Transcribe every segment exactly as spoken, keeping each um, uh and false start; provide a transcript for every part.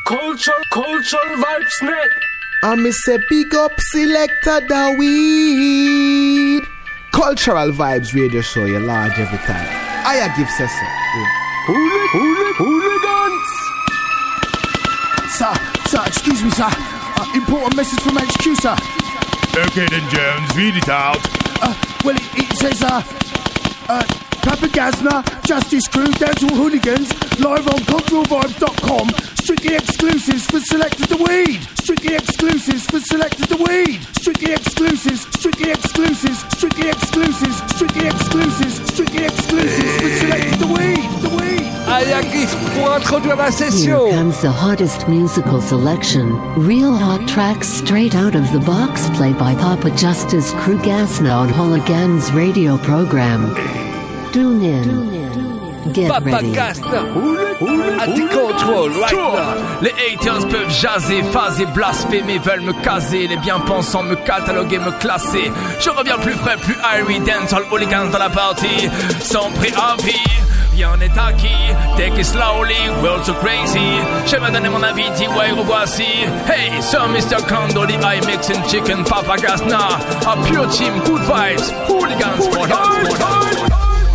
Culture, culture vibes net. I me say big up Selector Daweed. Cultural Vibes Radio Show, you large every time. I give Cecil. Hooli, hooli, hooligans. Sir, sir, excuse me, sir. Uh, important message from H Q, sir. Okay then, Jones, read it out. Uh, well, it, it says, uh, uh, Papa Gazna, Justice Crew, Dancehall Hooligans, live on cultural vibes dot com. Strictly exclusives for Selector Daweed. Strictly exclusives for Selector Daweed. Strictly exclusives, strictly exclusives, strictly exclusives, strictly exclusives, strictly exclusives for Selector Daweed. Daweed. Ayagif pour introduire la session. Here comes the hottest musical selection. Real hot tracks straight out of the box, played by Papa Justice Crew Gasna on Hooligans radio program. Tune in. Get Papa ready. Gasna, at the control right now. Les haters peuvent jaser, phaser, blasphémer, veulent me caser. Les bien-pensants me cataloguer, me classer. Je reviens plus frais, plus airy, dancehall hooligans dans la partie. Sans préavis, rien n'est acquis. Take it slowly, world so crazy. Je vais donner mon avis, D-Way, revoici. Hey, Sir mister Kondo, the eye mixing chicken, Papa Gasna. A pure team, good vibes, hooligans for hearts, for hearts.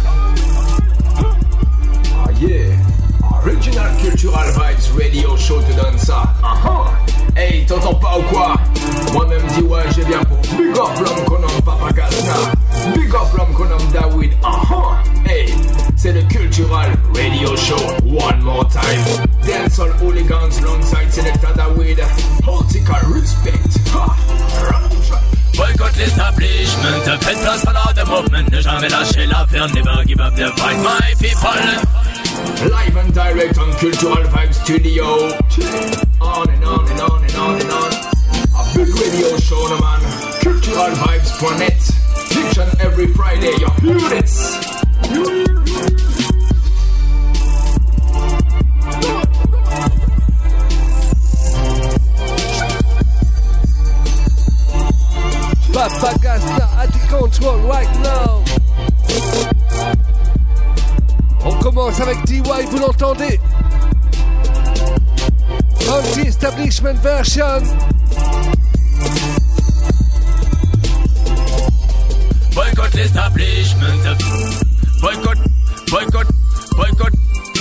Yeah, Original Cultural Vibes Radio Show te donne ça. Uh-huh. Hey, t'entends pas ou quoi? Moi-même dis ouais, j'ai bien pour big up l'homme qu'on nomme Papa Gasna. Big up l'homme qu'on nomme Daweed. Uh-huh. Hey, c'est le Cultural Radio Show. One more time. Dancehall hooligans alongside Selector Daweed. Hortical respect. Ha. Run the track. Boycott l'establishment, faites place à la movement. Ne jamais lâcher l'affaire, never give up the fight, my people. Live and direct on Cultural Vibes Studio. On and on and on and on and on. A big radio show, no man. Cultural Vibes dot net. Each and every Friday, you hear this. Papa Gasna at the control right now. On commence avec D-Y, vous l'entendez? Anti-establishment version. Boycott l'establishment. Boycott, boycott, boycott.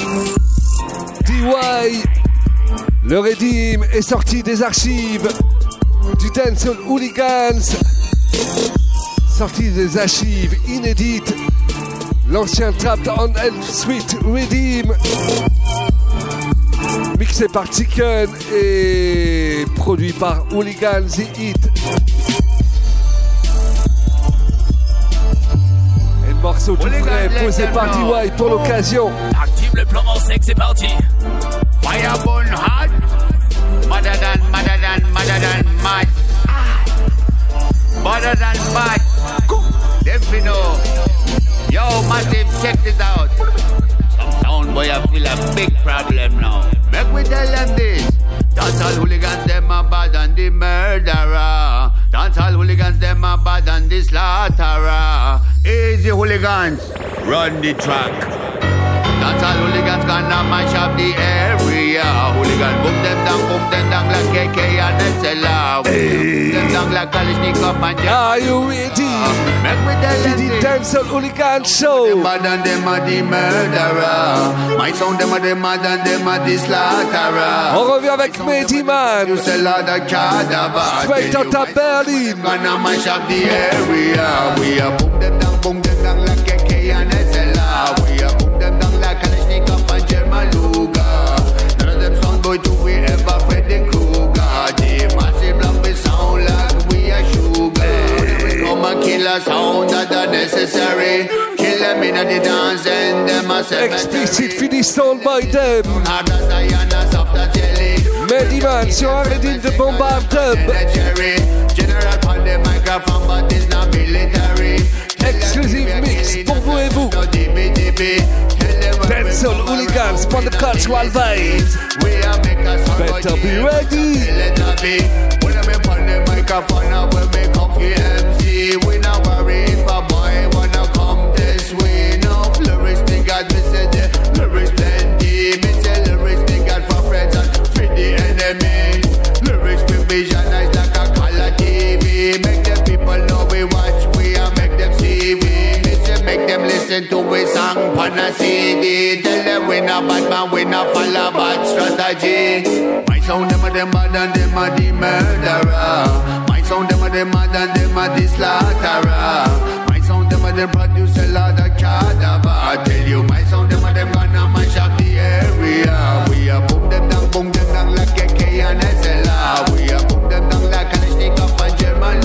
D-Y, le Redeem est sorti des archives du Dancehall Hooligans. Sorti des archives inédites. L'ancien Trapped on Elm Street Redeem, mixé par Chicken et produit par Hooligans The Hit. Et le morceau tout frais posé par D-Y pour l'occasion. Active le plan en sec, c'est parti. Fireborn hot, madder than, madder than, madder than mad. Madder than bad. Them fi know. Yo, Massive, check this out. Some sound boy, I feel a big problem now. Make we tell them this. Dancehall hooligans, them a bad and the murderer. Dancehall hooligans, them a bad and the slaughterer. Easy hooligans, run the track. Dancehall hooligans gonna mash up the area. Hooligans boom them down, boom them down like K K and S L R. Boom them down like Kalashnikov and Jack. Are you ready? Make we tell them the Dancehall Hooligan Show. Them bad and them are the murderer. My sound them are the mad and them are the slaughterer. On revient avec Mehdi Man. You sell all the cadaver. Straight out of Berlin. Gonna mash up the area. We are boom them down, boom them down like K K and S L R. We are boom them down like Kalashnikov and German Luger. None of them sound boy do we ever Freddy Krueger. The massive love we sound like we are sugar. Come and kill a sound that are necessary. Kill them in the dance and them a cemetery. Explicit finish sound by them. Hard as iron as soft as jelly. Mehdi Man sur un redeem de Bombard Dub. General on the microphone but it's not military. Exclusive mix pour vous et vous. Dancehall Hooligans for the cultural vibes. Better be ready. When I'm on the microphone, I will make up the M C. We not worry if a boy wanna come this way. No lyrics, they got me said the lyrics plenty. Me say lyrics, they got for friends and free the to a song pan a C D. Tell them we not bad man, we not follow bad strategy. My sound them a them bad and them a the murderer. My sound them a them mad and them a the slaughterer. My sound them a them produce a lot of cadaver. I tell you, my sound them a them gonna mash up the area. We a boom them down, boom them down like K K and S L R. We a boom them down like Kalashnikov and German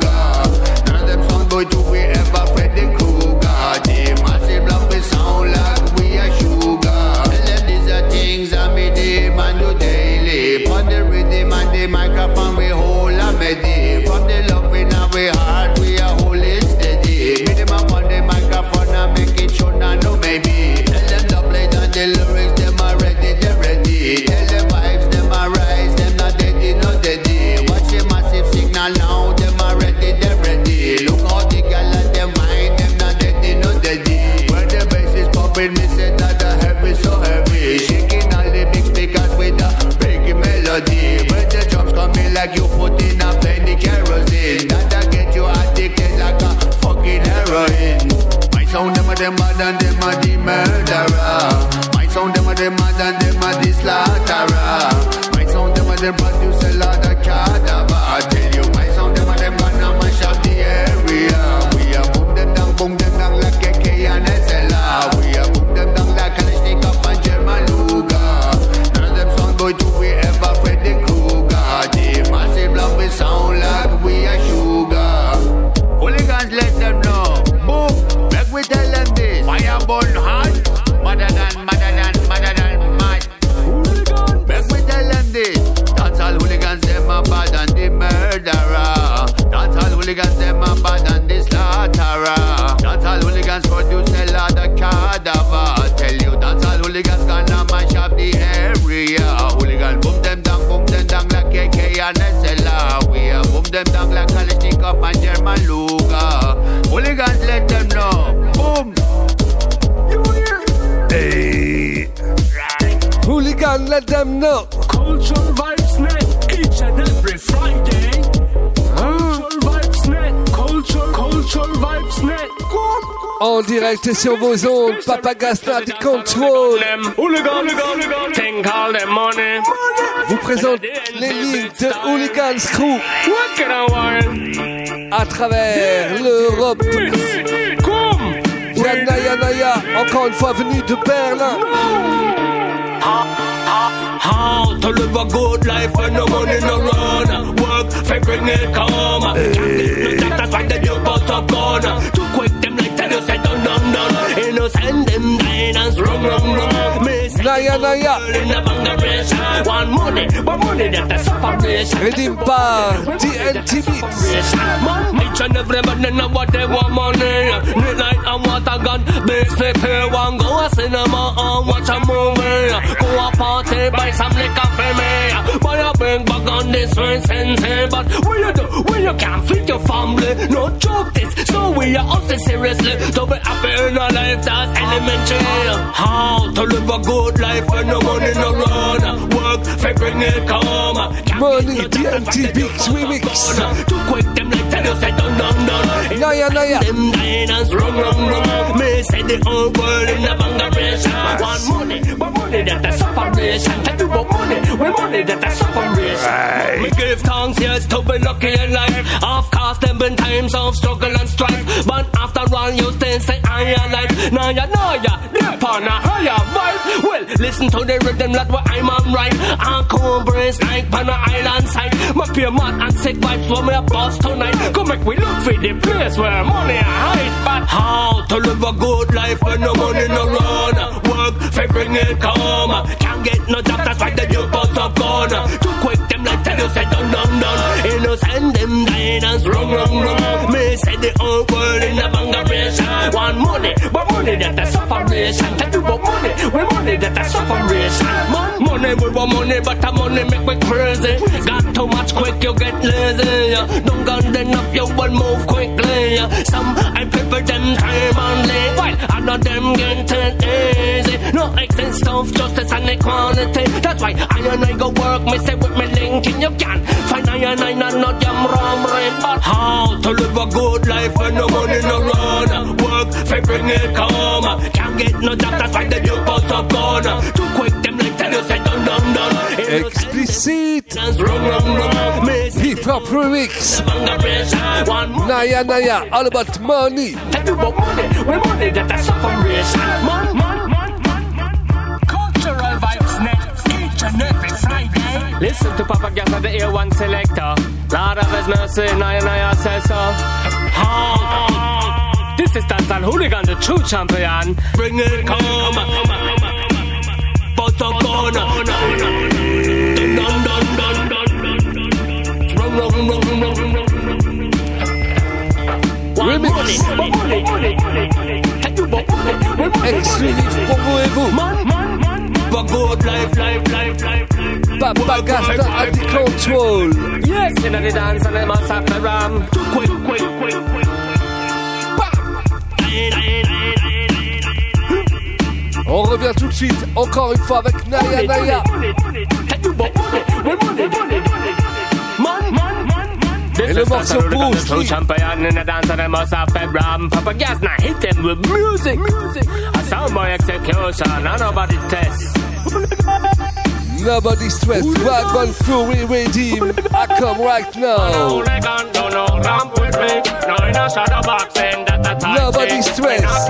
Luger. None of them sound boy do we ever Freddy Krueger. The massive love we sound like we a sugar. Tell them these are things I me demand do daily. Pon the rhythm and the microphone we hold a medi. From the love in our heart we a hold it steady. Me them up on the microphone and make it show now no maybe. Tell them double it and the lyrics them are ready, they ready. Tell them vibes them are rise, them not deady, not deady. Watch the massive signal now, them are ready, they ready. Look how the gal and them mind, them not deady, not deady. When the bass is popping, me say that the heavy so heavy. Shaking all the big speakers with a big melody. When the drums come in like you put in a plenty kerosene. That get you addicted like a fucking heroin. My sound them a them bad and them a the murderer. My sound them a them mad and them a the slaughterer. My sound them a them produce a lot of cadaver. I tell you, my sound them a them gonna mash up the area. We a boom them down, boom them down like K K and S L R. We a boom them down like Kalashnikov and German Luger. None of them sound boy do we ever Freddy Krueger. The massive love we sound like we a sugar. Hooligans let them know. Boom, make we tell them this. Fire burn hot, madder than, madder than, madder than mad. Hooligan, make we tell them this. Dance all hooligans them a bad and the murderer. Dance all hooligans them a bad and the slaughterer. Dance all hooligans produce a lot of cadaver. Tell you, dance all hooligans gonna mash up the area. Hooligan boom them down, boom them down like K K and S L R. We a boom them down like Kalashnikov and German Luger. Hooligans let them know. Boom. Hey. Hooligan, let them know. Cultural Vibes Net, each and every Friday. Cultural Vibes Net, Culture, Cultural Vibes Net. En direct sur vos ondes, Papagasta du Control vous présente les lignes de Hooligans Crew à travers l'Europe. Il y a Naya Naya, encore une fois venu de Berlin. How to live a good life when no money no run. Work for bring it come. Hey. That's why the new boss are gone. Too quick them like tell you say done done done. Innocent them guidance wrong wrong wrong. Naya Naya. One money, but money that the separation. Redeem par D N T Beats. Each and every man know what they want money. Midnight and water gun. Base pay one go a cinema and watch a movie. Go a party, buy some liquor for me. Buy a big bag on this one sensei. But what you do when you can't feed your family? No joke this, so we are also seriously. To be happy in a life that's elementary. How to live a good life when no money no run. Work for bring it come. Money, D N T Beats remix. Too quick them like tell you say done done done. Naya Naya. Them guidance wrong wrong wrong. Me say the whole world in a bangaration. One money, but money that the separation. Tell you about money, when money that the separation. We give thanks yes to be lucky in life. Of course them been times of struggle and strife. But after all you still say I alive. Now ya know ya, dip on a higher vibe. Well, listen to the rhythm that what I'm on right. I come brace like on a island side. My pure mad and sick vibes for me a boss tonight. Come make we look for the place where money hide. But how to live a good life when no money no run. Work for bring it come. Can't get no job, that's why the new boss are gone. Too quick them like tell you say done done done. Innocent them guidance wrong wrong wrong. Me say the whole world in a bangaration. Want money, but money that the separation. Tell you about money, when money that the separation. Man, money we want money, but the money make me crazy. Got too much quick, you get lazy. Don't got enough, you will move quickly. Some I prefer them time only, while other them get it easy. No exist stuff, justice and equality. That's why I and I go work, me say with me linking. You can find I and I not not yam ram right. But how to live a good life when no money no run. Work for bring it come. Can't get no job, that's why the new post up gone. Too quick, them like tell you say done, done, done. Explicit Hip Hop Remix Naya Naya, all about money. Tell you about money, when money that I separation. Man, man, man, man, man. Cultural vibes next, each and every Friday. Listen to Papa Gas at the A one selector. Lord of his mercy, Naya Naya says so. Ha! This is Dancehall Hooligan, the true champion. Bring it, come, come, come, come, come. Both are gone. Dun, dun, dun, dun, dun. Rum, rum, rum, rum, rum. Remix Exclusif pour vous et vous. Papa Gasta at the control. Yes, in the dance and I must have the ram. Too quick, quick, quick, quick. On revient tout de suite, encore une fois avec Naya Naya. Et le morceau Bruce Lee. Champion in the dance and I must have the ram. Papa Gas now hit them with music. A soundboy execution and nobody test. Nobody stress, Dragon Fury Redeem. I come right now. Nobody stress.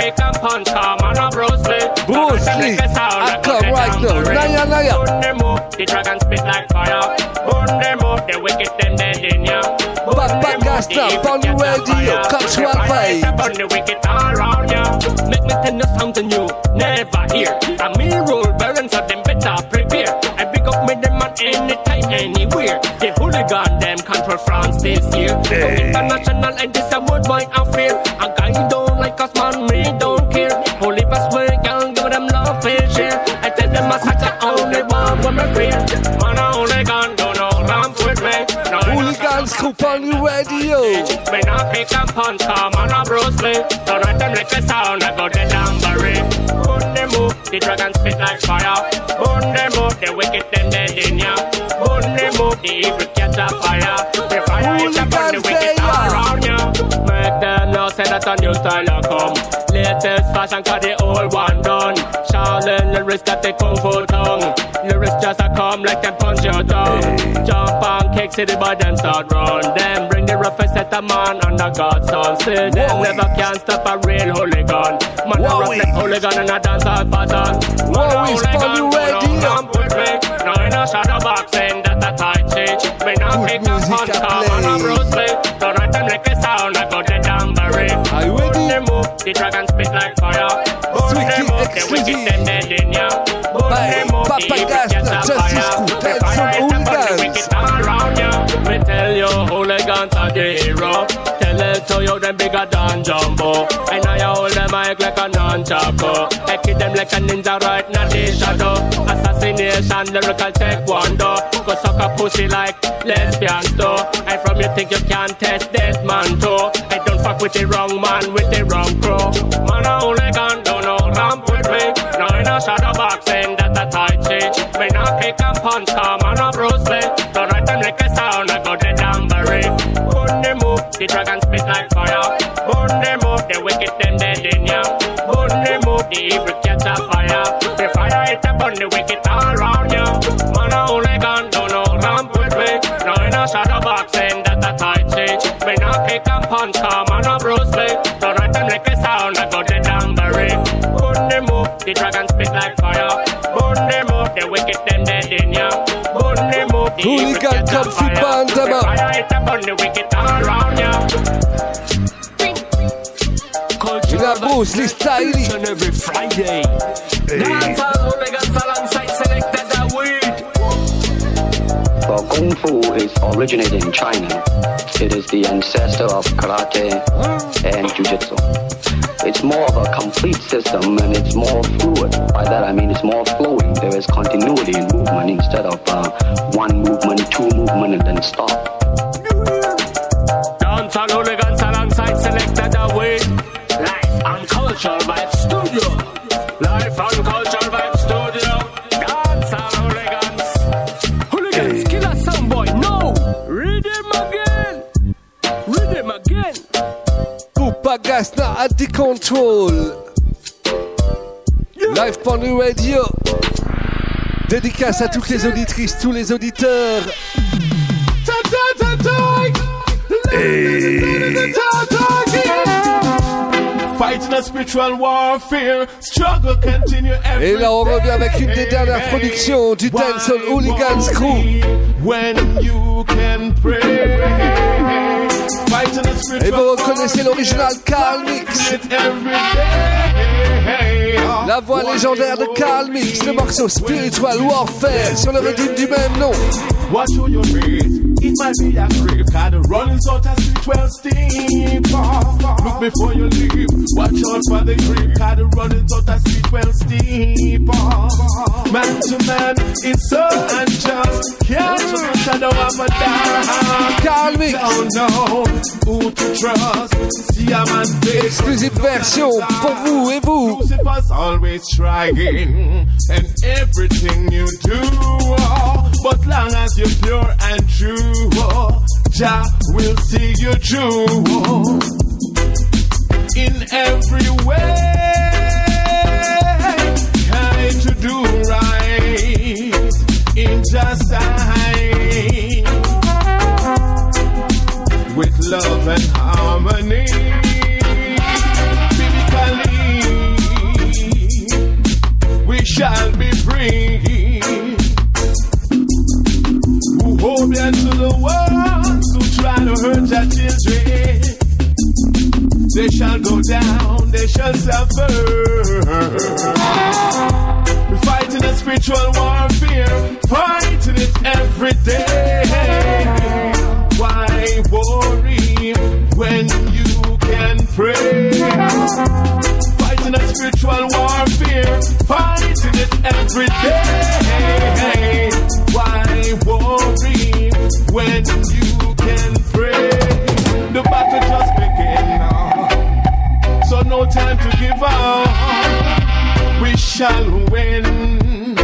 Bruce Lee, I come right now. Naya Naya. The dragon spit like fire. Burn them up, the wicked them dead in ya. Papa Gasta, on the radio, cultural vibes. Burn the wicked all around ya. Make me tell you something you never hear. A me rule balance of them better prepare. I pick up with them at any time, anywhere. The hooligan them control France this year. Hey. International and this a worldwide affair. A guy don't like us, man, me don't care. Holy pass way, girl, give them love and share. I tell them I such a only one when I fear. Man, a hooligan don't know ramp with me. No, Hooligans group on the radio. When I kick and punch, come on a Bruce Lee. Don't write them like a sound, I go the dambery. Burn them up, the dragon spit like fire. Burn them up, the wicked them dead in ya. Burn them up, the evil catch a fire. The fire is upon the wicked all around ya. Make them know say that a new style a come. Latest fashion cause the old one done. Shaolin lyrics got the kung fu tongue. Lyrics just a come like them punch your tongue. Jump on kick city but them start run. Them bring the roughest set of man under God's son. Still them never can stop a real hooligan. Man a rough like hooligan and a dancehall pattern. Wow, is on the radio. No in a shadow boxing that a tight change. Me not kick and punch come on a Bruce Lee. Don't write them like a sound I go the dambery. Are you ready? The dragon spit like fire. Burn them up, the wicked them dead in ya. Burn them up, the evil catch a fire. The fire is upon the wicked all around ya. Me tell you, hooligans are the hero. Tell it to you, them bigger than Jumbo. And I hold them mic like a nunchaku. I kill them like a ninja right now the shadow. Assassination, lyrical taekwondo. Go suck a pussy like lesbians do. And from you think you can test that man too. I don't fuck with the wrong man, with the wrong crew. Man a hooligan, don't know ramp with me. No in a shadow boxing, that's a tight change. Me not kick and punch, come on a Bruce Lee. Don't write them like a sound, I go the dambery. Burn them up, the dragon spit like fire. Burn them up, the wicked them dead in ya. Burn them up, the evil catch a fire. The fire it up on the wicked all around ya. Man a hooligan, don't know ramp with me. No in a shadow boxing, that's a tight change. Me not kick and punch, come on a Bruce Lee. Don't write them like a sound, I go the dambery. Burn them up, the dragon spit like fire. Burn them up, the wicked them dead in ya. Burn them up, the evil catch a fire. The fire it up on the wicked all around ya. In a Bruce Lee style. Every Friday. Dance all hooligans alongside selected the weed. Well, Kung Fu is originated in China. It is the ancestor of karate and jiu-jitsu. It's more of a complete system and it's more fluid. By that I mean it's more flowing. There is continuity in movement instead of uh, one movement, two movement and then stop. Dance all hooligans alongside selected the weed. Live on Cultural Vibes Studio. Live on Cultural Vibes Studio. Dance all hooligans. Hooligans, hey. Kill a soundboy. No! Read him again. Read him again. Coupa Poupa Gasna at the control. Live Pony Radio. Dédicace à toutes les auditrices, tous les auditeurs. Hey. Fighting a spiritual warfare, struggle continue every Et là on revient avec une des dernières productions du Dancehall Hooligans Crew. When you can pray. Et vous reconnaissez l'original Carl Mix. La voix légendaire de Carl Mix, le morceau Spiritual Warfare sur le rythme du même nom. Watch who you meet. It might be a grave, cause the running's out as twelve steep. Look before you leave. Watch out for the grave, cause the running's out as twelve steep. Man to man, it's so unjust. Can't you shadow of a dark. Carl Mix. Don't know who to trust. See a man face. Exclusive version pour vous et vous. Lucifer's always trying, and everything you do. But long as you're pure and true, Jah will see you through in every way. Try to do right in Jah's sight with love and harmony. Biblically, we shall be free. Hold on to the ones who try to hurt your children. They shall go down, they shall suffer. We're fighting a spiritual warfare, fighting it every day. Why worry when you can pray? Fighting a spiritual warfare, fighting it every day. Why worry when you can pray? The battle just began now, so no time to give up. We shall win.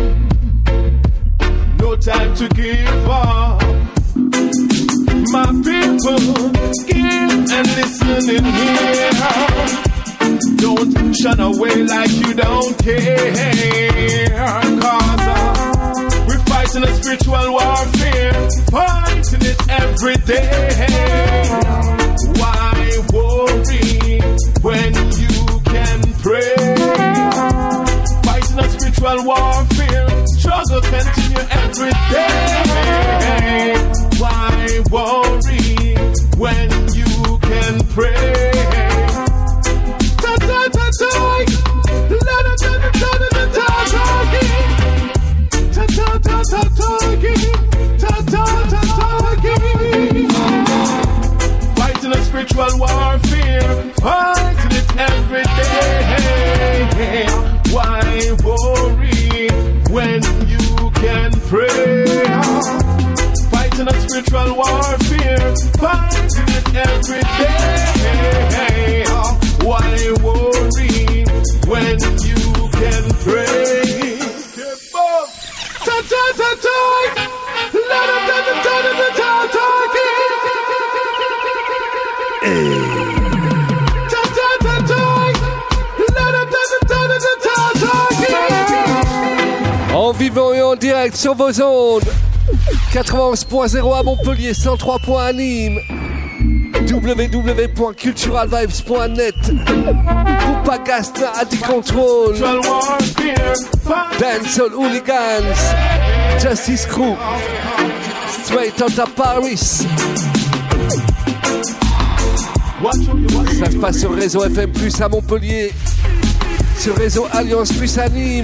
No time to give up. My people, give and listen in here. Don't shun away like you don't care. Cause uh, we're fighting a spiritual warfare, fighting it every day. Why worry when you can pray? Fighting a spiritual warfare, struggle continue every day. Why worry when you can pray? Ta ta ta ta, la da da da da da da ta ta ta ta ta ta ta. Fighting a spiritual warfare, fighting it every day. Why worry when you can pray? Fighting a spiritual warfare, fighting it every day. Why worry when you can pray? Ta ta ta ta, la da da da da da da ta ta. Ta ta ta ta, la da da da da da ta ta. En vivant et en direct sur vos ondes. quatre-vingt-onze point zéro à Montpellier, cent trois point à Nîmes. w w w point cultural vibes point net. Poupa Gasna at the control. Dancehall Hooligans. Justice Crew. Straight out of Paris. Ça se passe sur réseau F M plus à Montpellier. Sur réseau Alliance plus à Nîmes.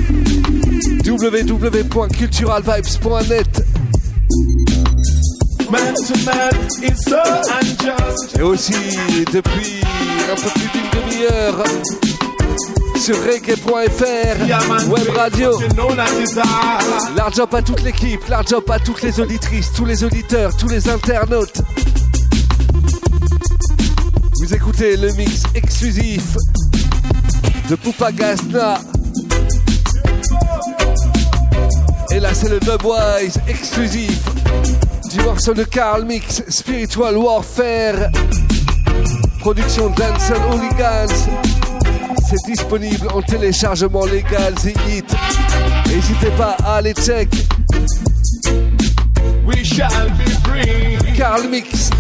w w w point cultural vibes point net. Man to man, it's so unjust. Et aussi depuis un peu plus d'une demi-heure sur reggae point f r, Web Radio. Large up à toute l'équipe, large up à toutes les auditrices, tous les auditeurs, tous les internautes. Vous écoutez le mix exclusif de Poupa Gasna. Et là c'est le Dubwise exclusif du morceau de Carl Mix, Spiritual Warfare. Production Dancehall Hooligans. C'est disponible en téléchargement légal, The Hit. N'hésitez pas à aller check. We shall be free. Carl Mix.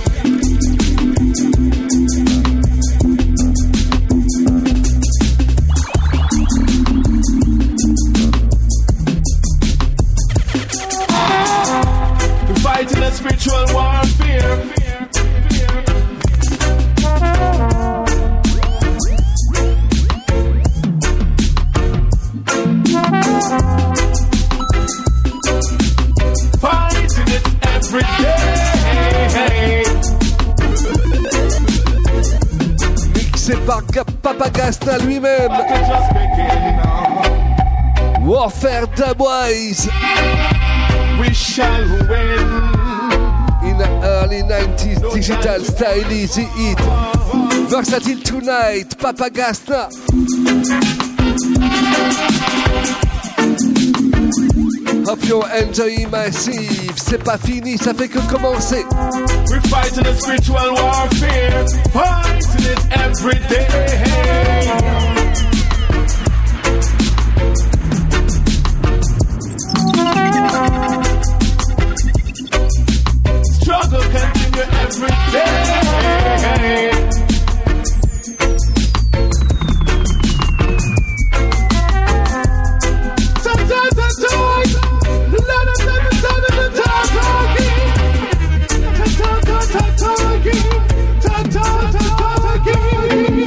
We're fighting a spiritual warfare. Fighting it every day. Mixé par Papa Gasna lui-même. Warfare Dubwise. We shall win. In the early nineties, digital style easy hit. Versatile Tonight, Papa Gasna. Hope you're enjoying Massive. C'est pas fini, ça fait que commencer. We're fighting a spiritual warfare. Fighting it every day. Struggle continue every day. Sometimes I talk, a lot of times I talk, talk, talking, talk, talk, talking, talk, talk, talking.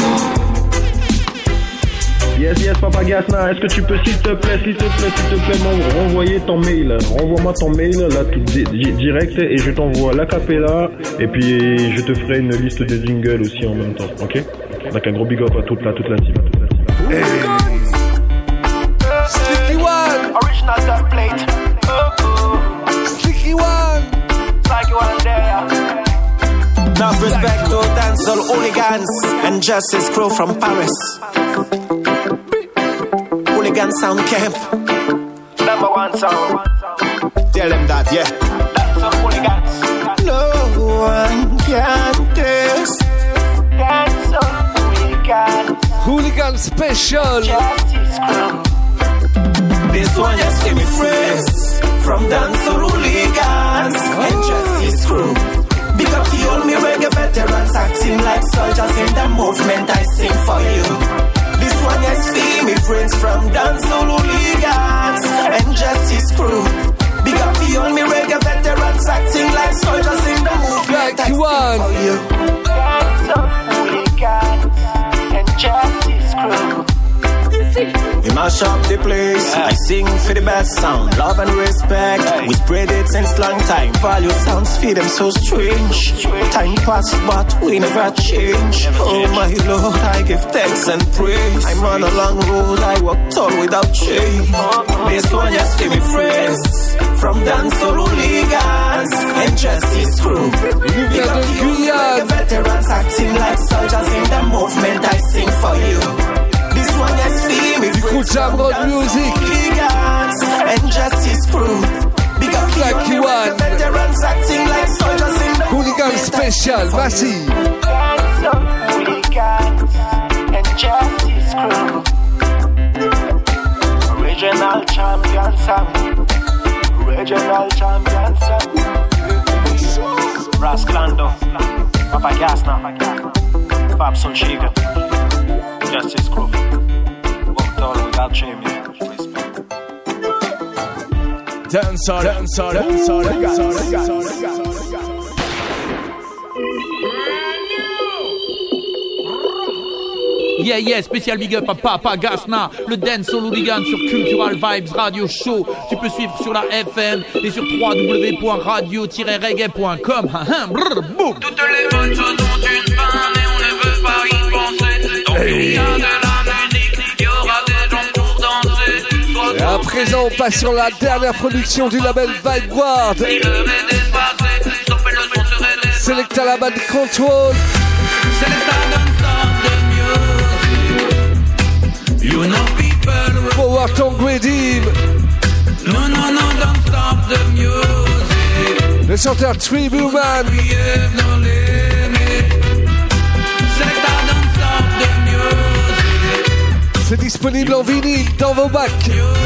Yes, yes, Papa Gasna, est-ce que tu peux, s'il te plaît, s'il te plaît, s'il te plaît, m'en- renvoyer ton mail. Renvoie-moi ton mail, là, tout di- di- direct, et je t'envoie l'acapella, et puis je te ferai une liste de jingles aussi en même temps, ok? Donc un gros big up à toute la, toute la team. Hey. Sticky One. Original dub plate. Oh, oh. Sticky One. Sticky One there. Enough respect to dancehall hooligans and Justice Crew from Paris. Hooligan Sound Camp. Number one sound. Tell them that, yeah. Dancehall hooligans. No one can test. Dancehall hooligans. Hooligan Special. Justice Crew. This one just give me friends from dancehall hooligans and Justice Crew. Big up to all me reggae veterans acting like soldiers in the movement I sing for you. This one is for me friends from dancehall hooligans and Justice Crew. Big up to all me reggae veterans acting like soldiers in the movement I sing for you. Dancehall hooligans and Justice Crew. We mash up the place, yeah. I sing for the best sound, love and respect, hey. We spread it since long time, value sounds feel them so strange. Time passed but we never change. Oh my Lord, I give thanks and praise. I'm on a long road, I walk tall without change. This one just give me friends from dancehall hooligans and Justice Crew. Big up to you, the veterans acting like soldiers in the movement I sing for you. This one is for me friends from dancehall hooligans and Justice Crew. Big up to you, the veterans acting like soldiers in the Hooligan Special, Massive. Dancehall hooligans and Justice Crew. Original champion sound. Original champion sound. Rasclando, Papa Gasna, Fab Soul Shaker, Justice Crew. Walked all without shame. Dancehall, dancehall, dancehall, dancehall. Yeah, yeah, spécial big up à Papa Gasna, le dancehall hooligan sur Cultural Vibes Radio Show. Tu peux suivre sur la F M et sur w w w point radio tiret reggae point com. Toutes les bonnes choses ont une fin, mais on ne veut pas y penser. Donc il y a de la musique, il y aura des gens pour danser. Et à présent, on passe sur la dernière production du label Vibe Guard. Selecta la band Control. You know people Power Tongue Redeem. No, no, no, don't stop the music. Le chanteur Tribute Man. We have no limit. Selecta don't stop the music. C'est disponible en vinyle dans vos bacs.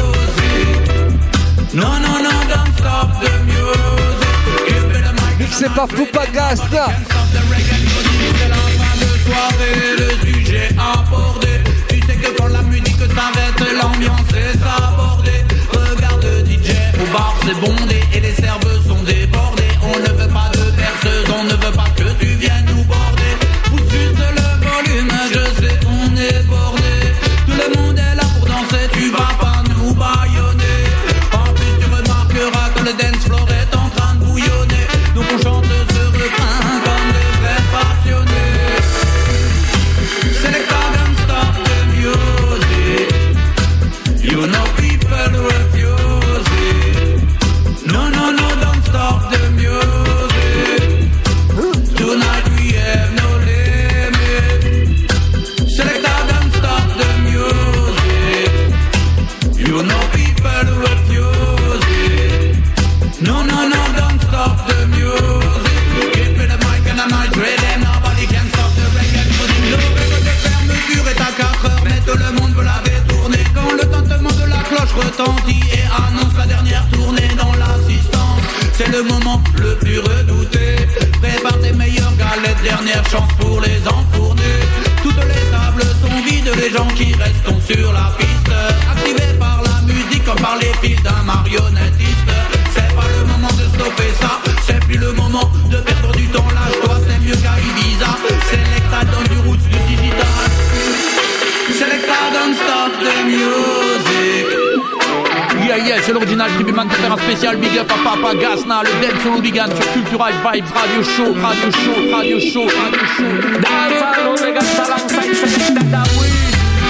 No, no, no, don't stop the music. Mixé par Poupa Gasna. C'est la fin de soirée, le sujet abordé. Tu sais que quand la musique s'arrête, l'ambiance est sabordée. Regarde D J, au bar c'est bondé et les serveuses sont débordées. On ne veut pas de perceuse, on ne veut pas que tu viennes nous border. Pousse juste le volume, je sais on est bordé. Tout le monde est là pour danser, tu vas pas nous bâillonner. En plus tu remarqueras que le dance floor est en train de bouillonner. Donc on chante ce refrain comme des vrais passionnés. Selecta don't stop the music. You know people refuse it. No, no, no, don't stop the music. Tonight we have no limit. Selecta don't stop the music. You know people refuse it. No, no, no, don't stop the music. Give me the mic and a nice rhythm. Nobody can stop the reggae music. L'horaire de fermeture est à quatre heures, mais tout le monde veut la détourner. Quand le tintement de la cloche retentit et annonce la dernière tournée dans l'assistance, c'est le moment le plus redouté. Prépare tes meilleures galettes, dernière chance pour les enfourner. Toutes les tables sont vides, les gens qui restent sont sur la piste, activés par la musique comme par les fils d'un marionnettiste. C'est pas le moment de stopper ça, c'est plus le moment de perdre du temps. Lâche-toi, c'est mieux qu'à Ibiza. Selecta dans du roots, du digital. Selecta don't stop the music. Yeah, yeah, c'est l'original Tribuman qui fait un spécial big up à Papa Gasna, le Dead Soul Hooligan sur Cultural Vibes Radio Show, Radio Show, Radio Show, Radio Show. Dance all Hooligans alongside Selecta Daweed.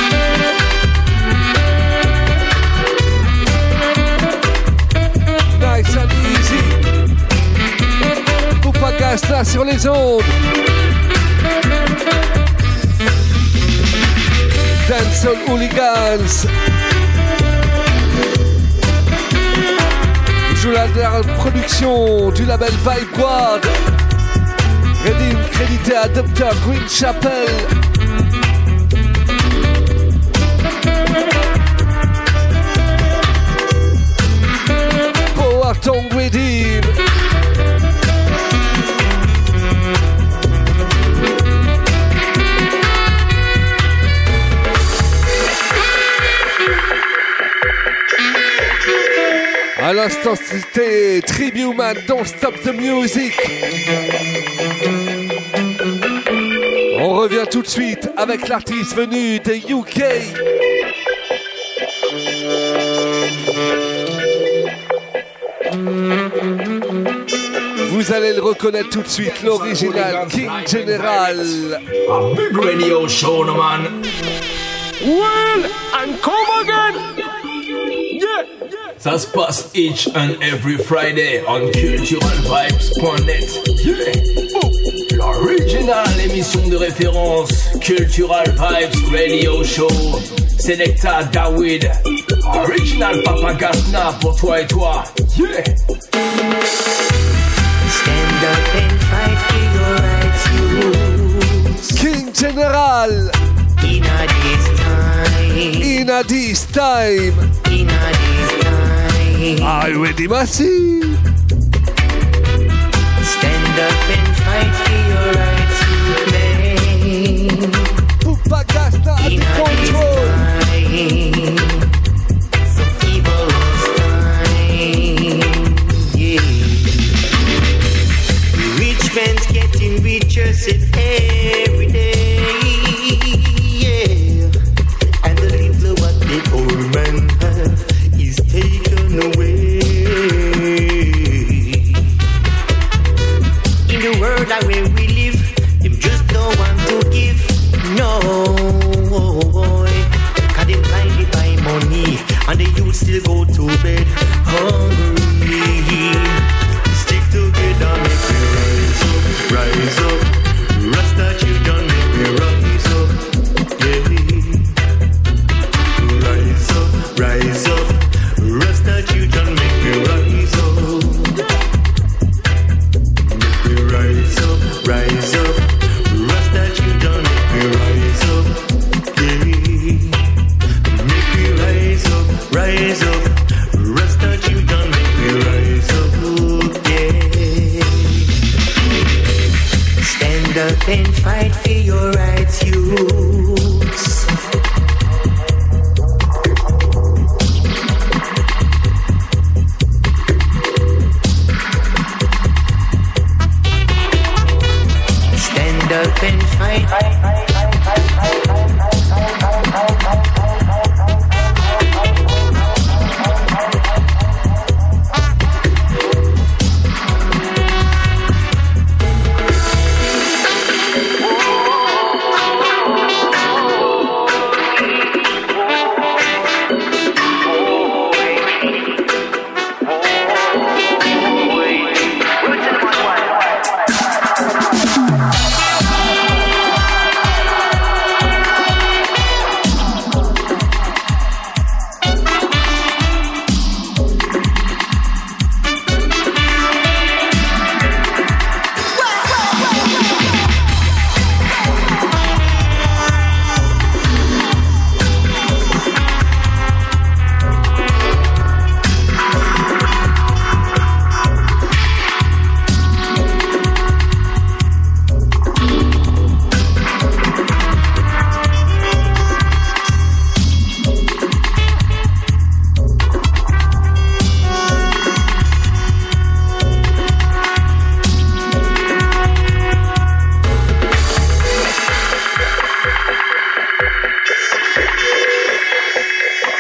Nice and easy. Poupa Gasna sur les ondes. Dancehall Hooligans. Joue la, la production du label Vibe Quad. Redim crédité à docteur Green Chapel. Power Tongue Redim. À l'instant, c'était Tribuman, Don't Stop the Music. On revient tout de suite avec l'artiste venu des U K. Vous allez le reconnaître tout de suite, l'original King General. A big radio show, no man. Well, and come again. Yeah. Ça se passe each and every Friday on cultural vibes point net. Yeah. Oh. L'original émission de référence, Cultural Vibes Radio Show. Selecta Daweed. Original Papa Gasna pour toi et toi. Yeah. Stand up and fight for your rights, you. King General. In a this time. In a this time. In a this time. Are you ready, Massy? Stand up and fight for your rights, you claim. Poupa Gasna at the control. Some evil time. Yeah. Rich man's getting richer every day. Yeah. And the little what the old man have is taken away. In the world that where we live, them just don't want to give. No, boy. Cause them blinded by money, and the youth still go to bed hungry. Stick together, make me rise up, rise up. Rasta children, make me rise up, yeah. Rise up, rise up. Rasta children, make me rise up. Make me rise up, rise up.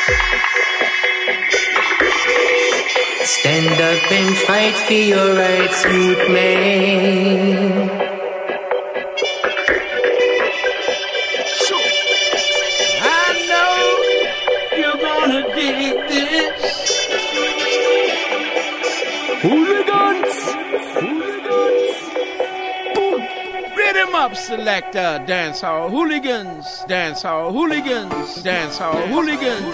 Stand up and fight for your rights, youth man. I know you're gonna dig this. Hooligans! Hooligans! Boom! Rhythm up, selector. Dance hall hooligans. Dance hall hooligans. Dance hall hooligans.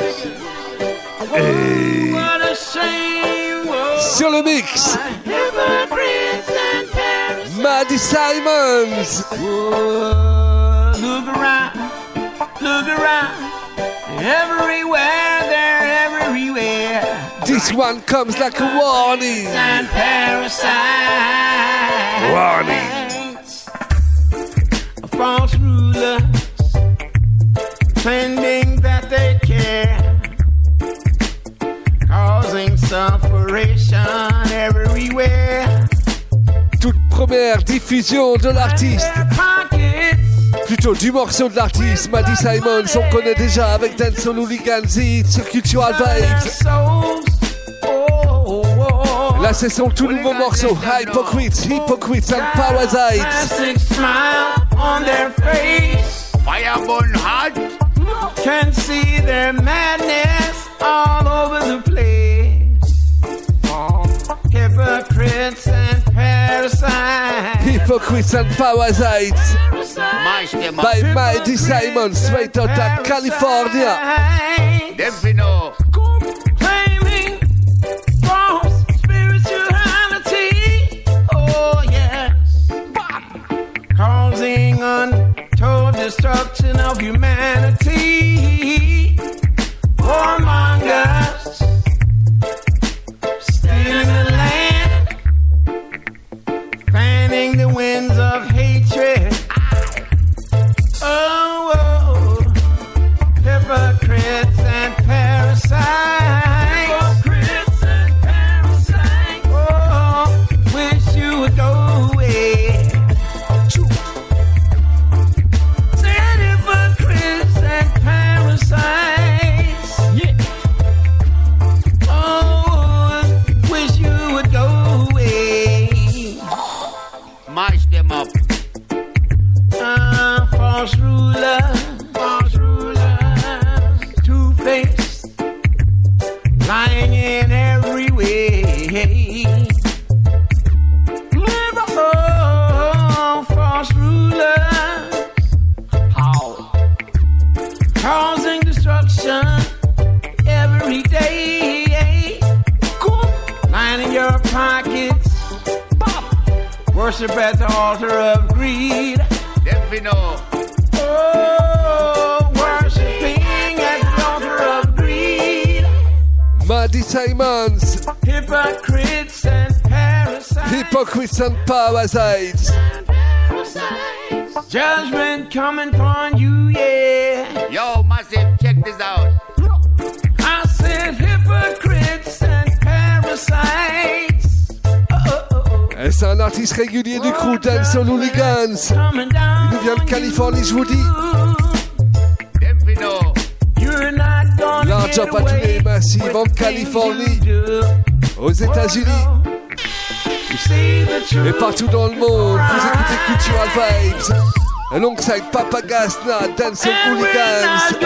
Hey. What a shame. Sur le mix, Maddie Simons. Whoa, look around, look around. Everywhere, they're everywhere. This one comes like a warning. And parasites. Warning. False rulers pretending that they care, causing suffocation everywhere. Toute première diffusion de l'artiste, plutôt du morceau de l'artiste Maddie Simons, on connaît déjà avec Dancehall Hooligans sur Cultural Vibes. Là c'est son tout nouveau morceau, Hypocrites, Hypocrites and Parasites. Smile on their face, Fireburn hot. Can see their madness all over the place. Oh, hypocrites and parasites. Hypocrites and Parasites by Maddie Simons, straight out of California. Delfino. Claiming false spirituality. Oh yes. Causing untold destruction of humanity. Warmongers stealing the land, fanning the winds of hatred. Oh, oh, hypocrites and parasites. Hypocrites and parasites. Oh, wish you would go away. Said hypocrites and parasites. Yeah. Oh, wish you would go away. Mash them up. Uh, false rulers, false rulers, two-faced, lying in every way. Oh, false rulers, how? Causing destruction every day. Lining your pockets, worship at the altar of greed. Delfino. Oh, worshiping at the altar of greed. Maddie Simons, Hypocrites and parasites. Hypocrites and Parasites. Judgment coming upon you, yeah. Yo, Massive, check this out. I said hypocrites and parasites. Et c'est un artiste régulier du crew Dancehall Hooligans. Il nous vient de Californie, je vous dis. Large up à tous les massifs en Californie, aux États-Unis et partout dans le monde. Vous écoutez Cultural Vibes alongside Papa Gasna, Dancehall Hooligans.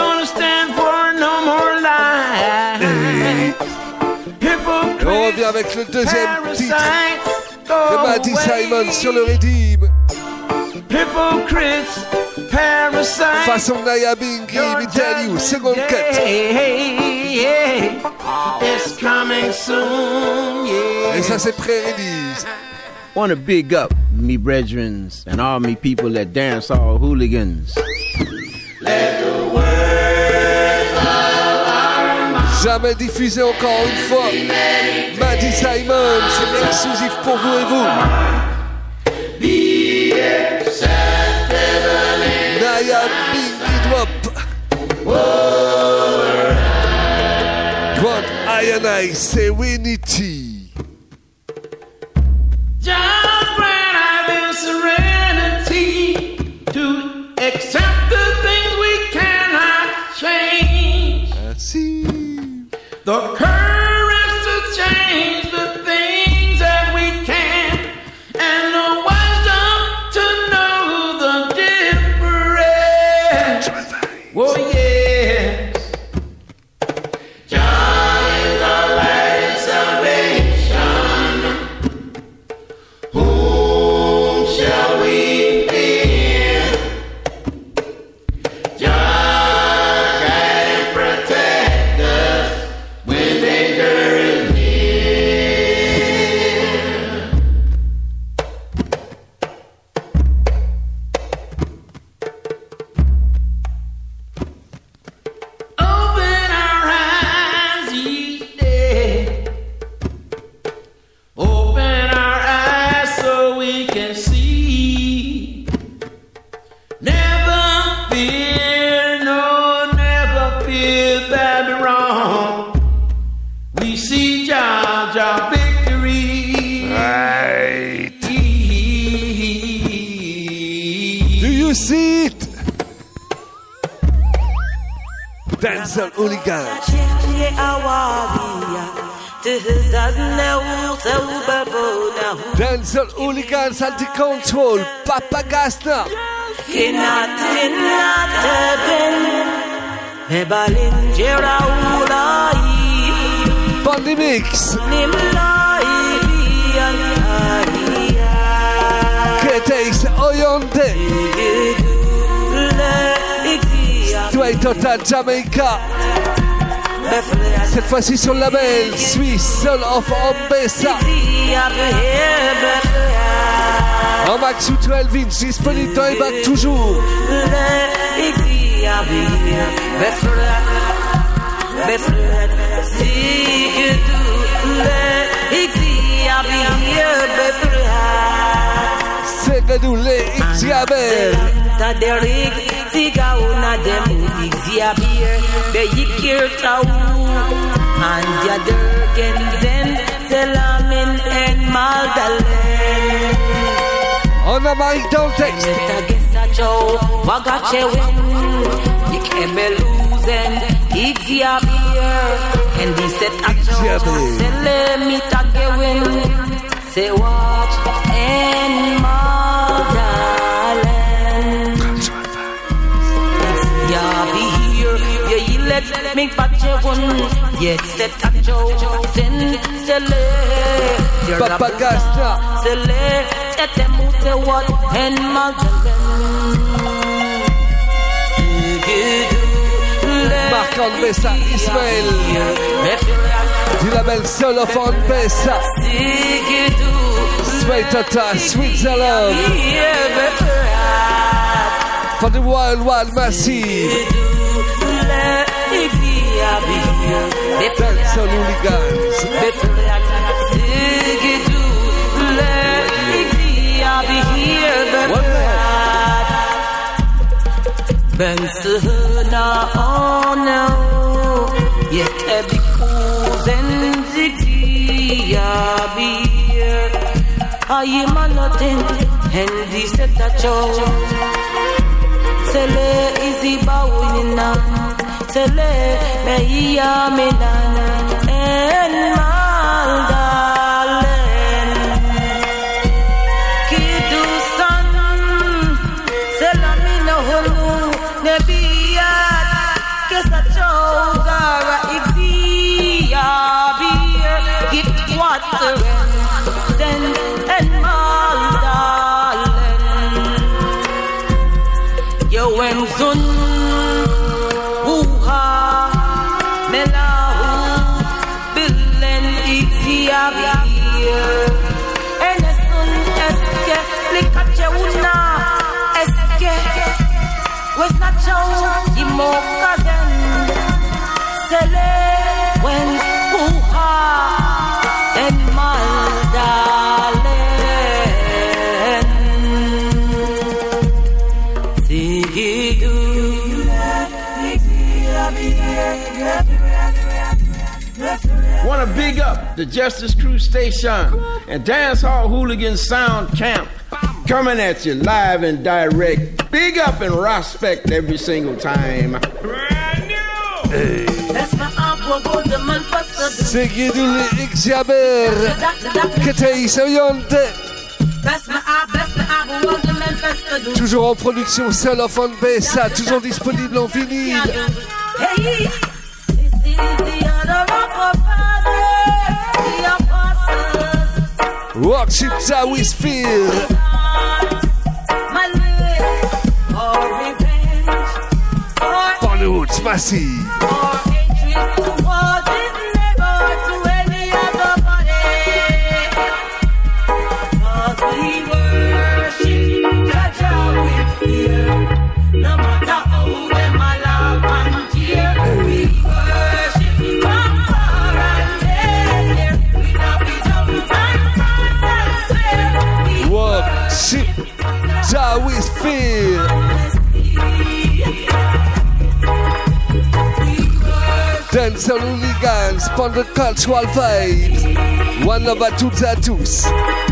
Et on revient avec le deuxième titre de Maddie Simons sur le Redeem. Hypocrites, parasites. Façon Naya Bingy, me tell you, second cut. It's coming soon, yeah. Et ça c'est pré-release. Want to big up me brethren and all me people that dance all hooligans. Let the word of our mouth jamais diffusé encore une fois. Maddie Simons, c'est exclusif pour vous et vous. Naya Bingy Drop. Grand I and I Serenity. John Brown, I've been serenity to accept the things we cannot change. Ainsi. the courage to change the things that we can, and the wisdom to know the difference. Oh yes, John is the light of salvation. Whom shall we fear? John guide and protect us when danger is near. Open our eyes each day. Open our eyes so we can see. Never fear, no, never fear Babylon. We see Jah Jah victory. Right. Do you see it? Dancehall Hooligan. Dancehall Hooligan, Salty Control, Papa Gasna. Bandi Mix. Ketex Oyonte. Straight Total Jamaica. Cette fois-ci sur le label Swiss Soul of Ombessa. En Max ou twelve inch disponible dans les bacs toujours. C'est Vedou les X-Gaber. Derek, Tiga una dem Xavier, the Yikir Tau, and Yadergen Zen, Selamin and Magdalene. On a Mike don't text. Wagache win, Yikemeluzen, Xavier, and he said, Selemi Tagawin, say watch and Magdalene. Let me patch one, yet set a joke, then sele. Papa Gasna, sele, et them say what, and Marc Bessa, Ismaël, du label Soul of Bessa, Straight Outta Switzerland, for the Wild Wild Massive. Dancehall Hooligans. Bensuna ono, yet every cousin zigzia beer. I am a nothing, and this set a show. Sele easy bawina. Sele meia menana en Magdalen Kidu san Selamina holu Nebiyat Kesa chogara Ixia beer Get water Then en Magdalen Yo en sun Want to big up the Justice Crew Station and Dancehall Hooligan Sound Camp, coming at you live and direct. Big up and respect every single time. Brand new. Hey. That's my uncle. Seguidul Xaber que te Soyonte. Toujours en production, Soul of Bessa, toujours disponible en vinyle. Worship Zawi Sphere. Bollywood's massive. How we feel. Dance on hooligans, pour the cultural vibes. One love à toutes et à tous.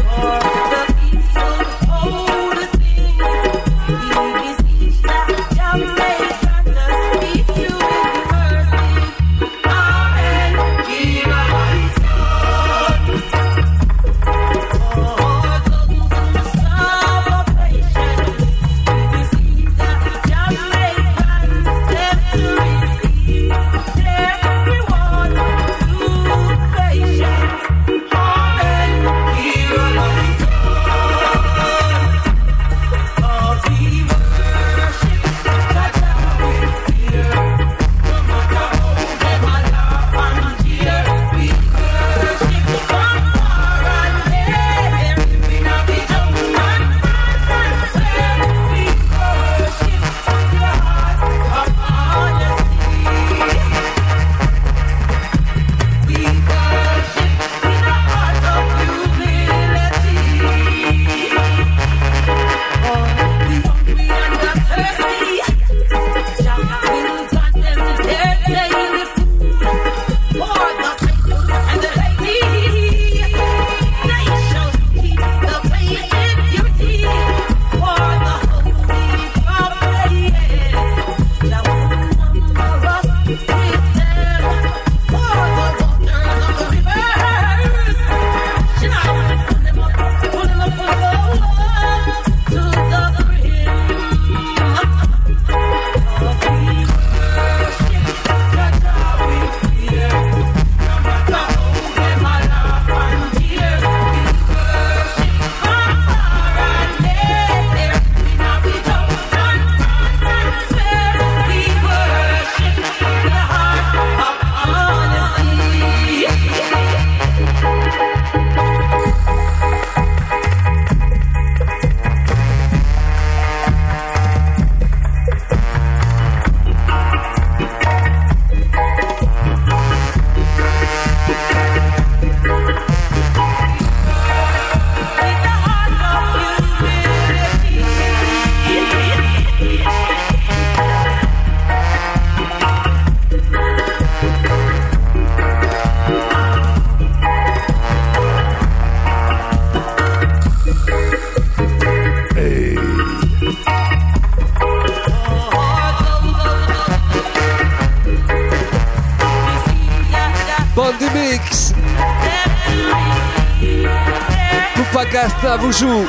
Gasta vous joue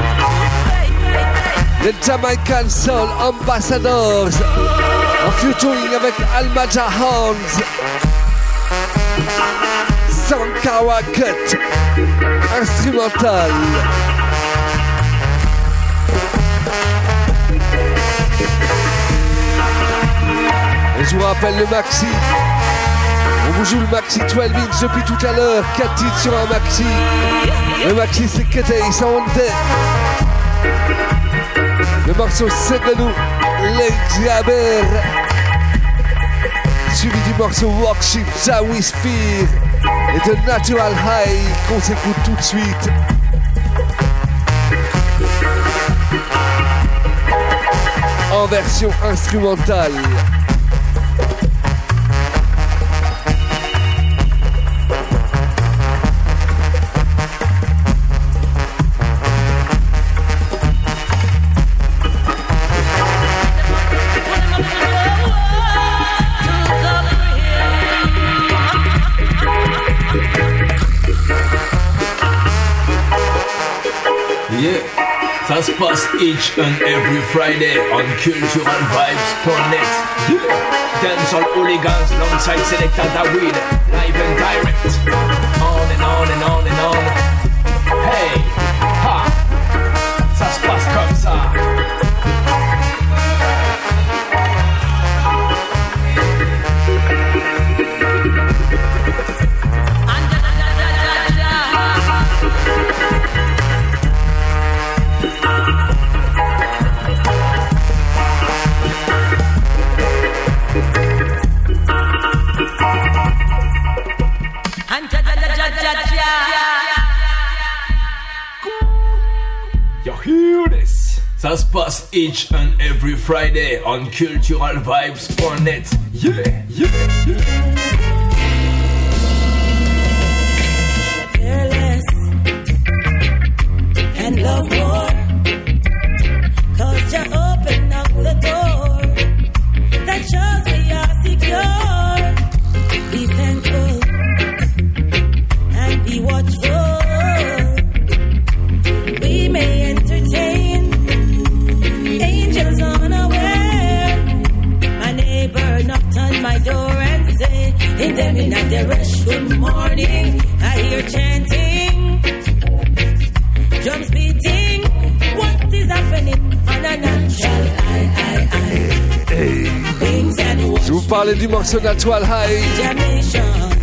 les Jamaican Soul Ambassadors en featuring avec Alma Jahans, Sankawa Cut instrumental. Et je vous rappelle le maxi. On vous joue le maxi douze inch depuis tout à l'heure, quatre titres sur un maxi. Le maxi c'est Ketei Sound. Le morceau Segenou Lexiaber, suivi du morceau Worship Zawi Sphere et de Natural High qu'on s'écoute tout de suite. En version instrumentale. Ça se passe each and every Friday on cultural vibes dot net. Yeah. Dancehall hooligans alongside Selecta Daweed, live and direct. On and on and on and on. Hey, ha, ça se passe comme ça. You hear this? Ça se passe each and every Friday on cultural vibes dot net. Yeah, yeah, yeah. Fearless and love more, 'cause you open up the door that shows we are secure. Be thankful and be watchful. We may entertain angels unaware. My neighbor knocked on my door and said, in the midnight they rush, good morning. I hear chanting, drums beating. What is happening on a natural eye, eye, eye? Hey. Wings and Je vous parlais du morceau Natural High. Jamaican.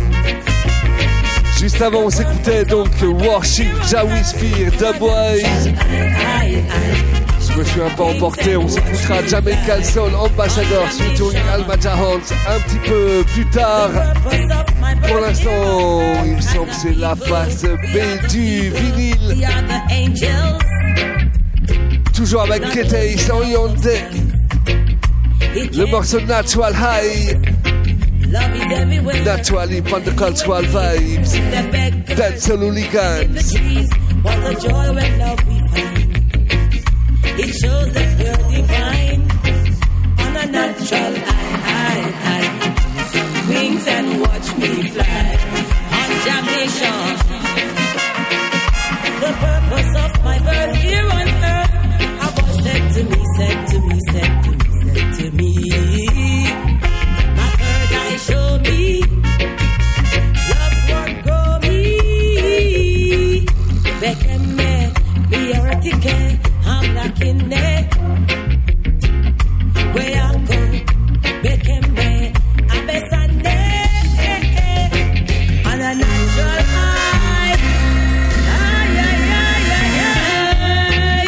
Juste avant, on s'écoutait donc Worship, Jawi Spear, Dubwise. Je me suis un peu emporté. On s'écoutera Jamaican Soul Ambassador featuring Alma Jaholt un petit peu plus tard. Pour l'instant, il me semble que c'est la face B du vinyle. Toujours avec Ketei sans Yonde. Le morceau Natural High. Naturally on the cultural vibes. Dancehall hooligans. What a joy when love we find. It shows that we're divine. On a natural eye, eye, eye. Wings and watch me fly. On Jamaican. The purpose of my birth here on earth. A voice said to me, said to me, said to me, said to me. My third eye showed me. Love's what grow me. Beckham me, me a ticket. I'm knocking there. Where I go, Beckham me, I best I know. On a natural high. Ay, ay, ay, ay, ay.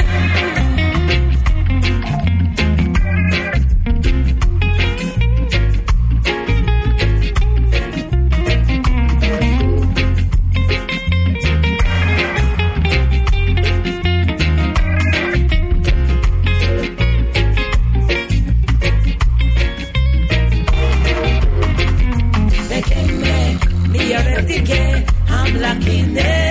Beckham me, me a ticket. I'm lucky there.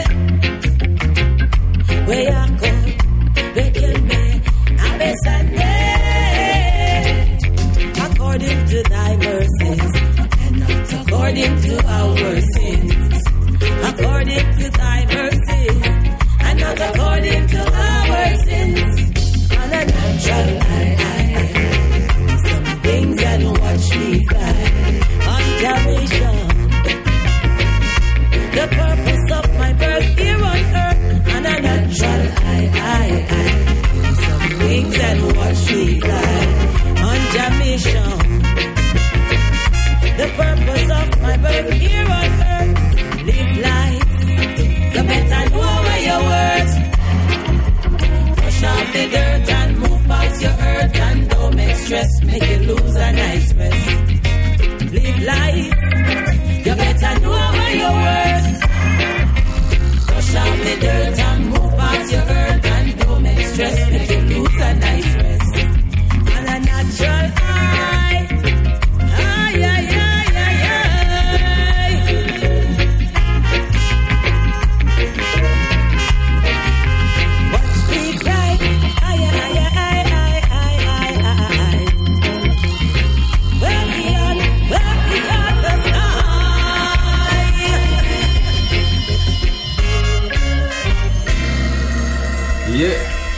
Where I go, Beckham me, I best I know. According to thy mercies, and not according to our sins. According to thy mercies, and not according to our sins. On a natural eye, eye, eye. Some things and watch me fly. On Jamaican. The purpose of my birth here on earth. On a natural eye, eye, eye. Some wings and watch me fly. On Jamaican. The purpose of my birth here on earth. Live life. You better know where your words. Push off the dirt and move past your earth.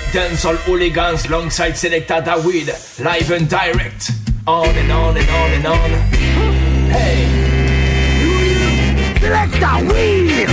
Dancehall hooligans alongside Selecta Daweed, live and direct, on and on and on and on. Hey, Selecta Daweed.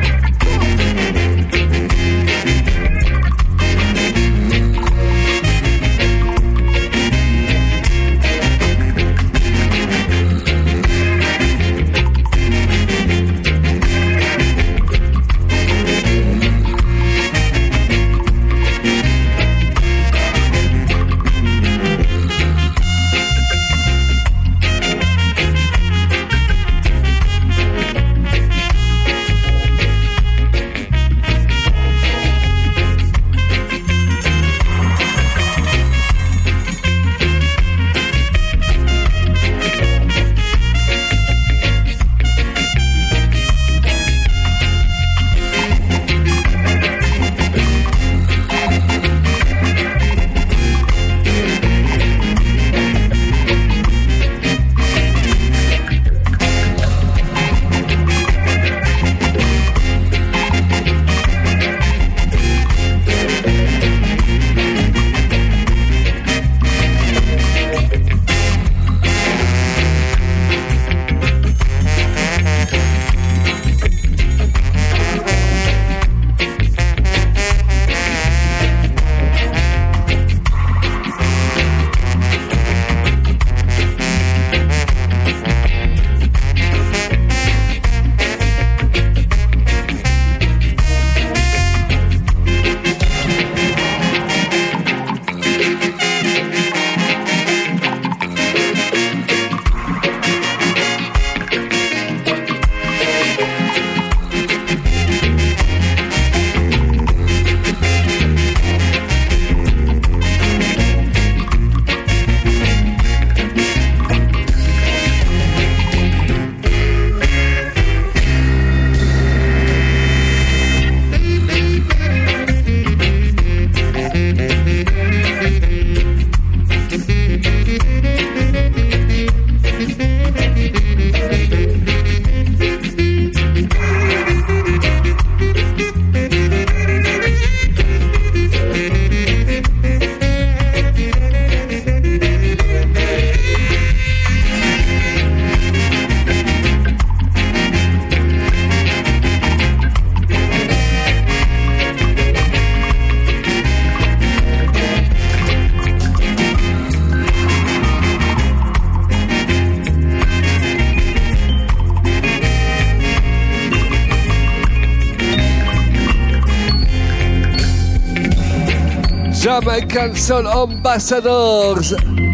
Jamaican Soul Ambassadors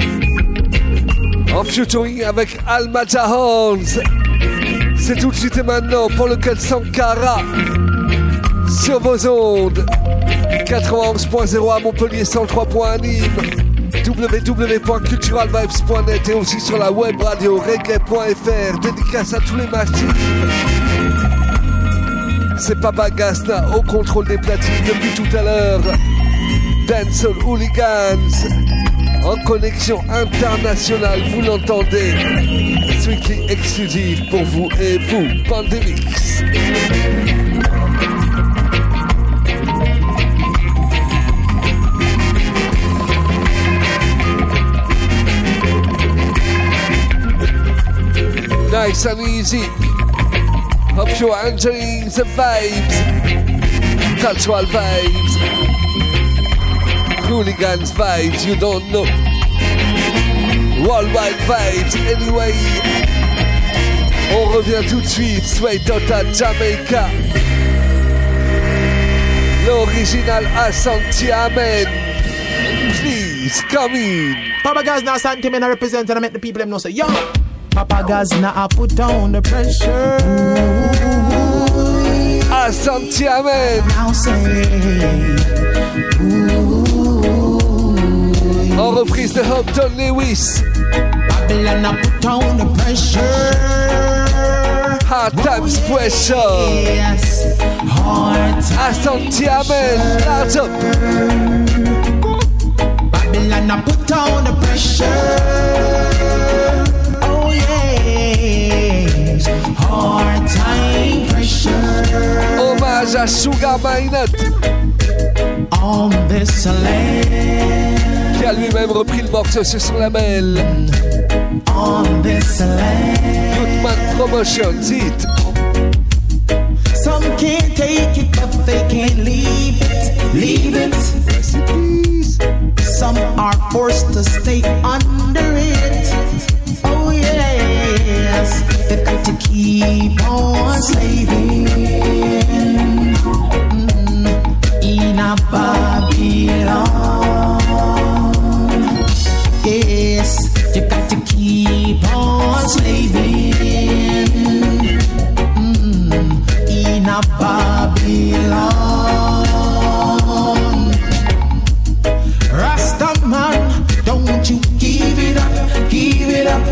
en featuring avec Alma Jahans. C'est tout de suite et maintenant pour le quatre cents Cara sur vos ondes quatre-vingt-onze point zéro à Montpellier, cent trois point un Nîmes, w w w point cultural vibes point net et aussi sur la web radio reggae point f r. Dédicace à tous les machines. C'est Papa Gasna au contrôle des platines depuis tout à l'heure. Dancehall Hooligans en connexion internationale, vous l'entendez. Strictly exclusive pour vous et vous, Pandemix. Nice and easy. Hope you're enjoying the vibes. Cultural vibes. Hooligans vibes, you don't know. Worldwide vibes, anyway. On revient tout de suite, straight out of Jamaica. L'original Asante Amen. Please, come in. Papa Gazna Asante Amen, I represent and I make the people them know say, yo. Papa Gazna, I put down the pressure. Asante Amen. En reprise de Hampton Lewis. Babylon, I put down the pressure. Hard times pressure. Yes, hard times. Asante Amen. Large up. Babylon, I put down the pressure. Oh yes, hard time pressure. Hommage à Sugar Minot. on this land. Qui a lui-même repris le morceau sur son label. On this land. Youthman Promotions, it. Some can't take it, but they can't leave it. Leave it. Recipes. Some are forced to stay under it. Oh yes, they've got to keep on slaving mm, in a Babylon. Yes, you've got to keep on slaving mm, in a Babylon. Rastaman, don't you give it up, give it up.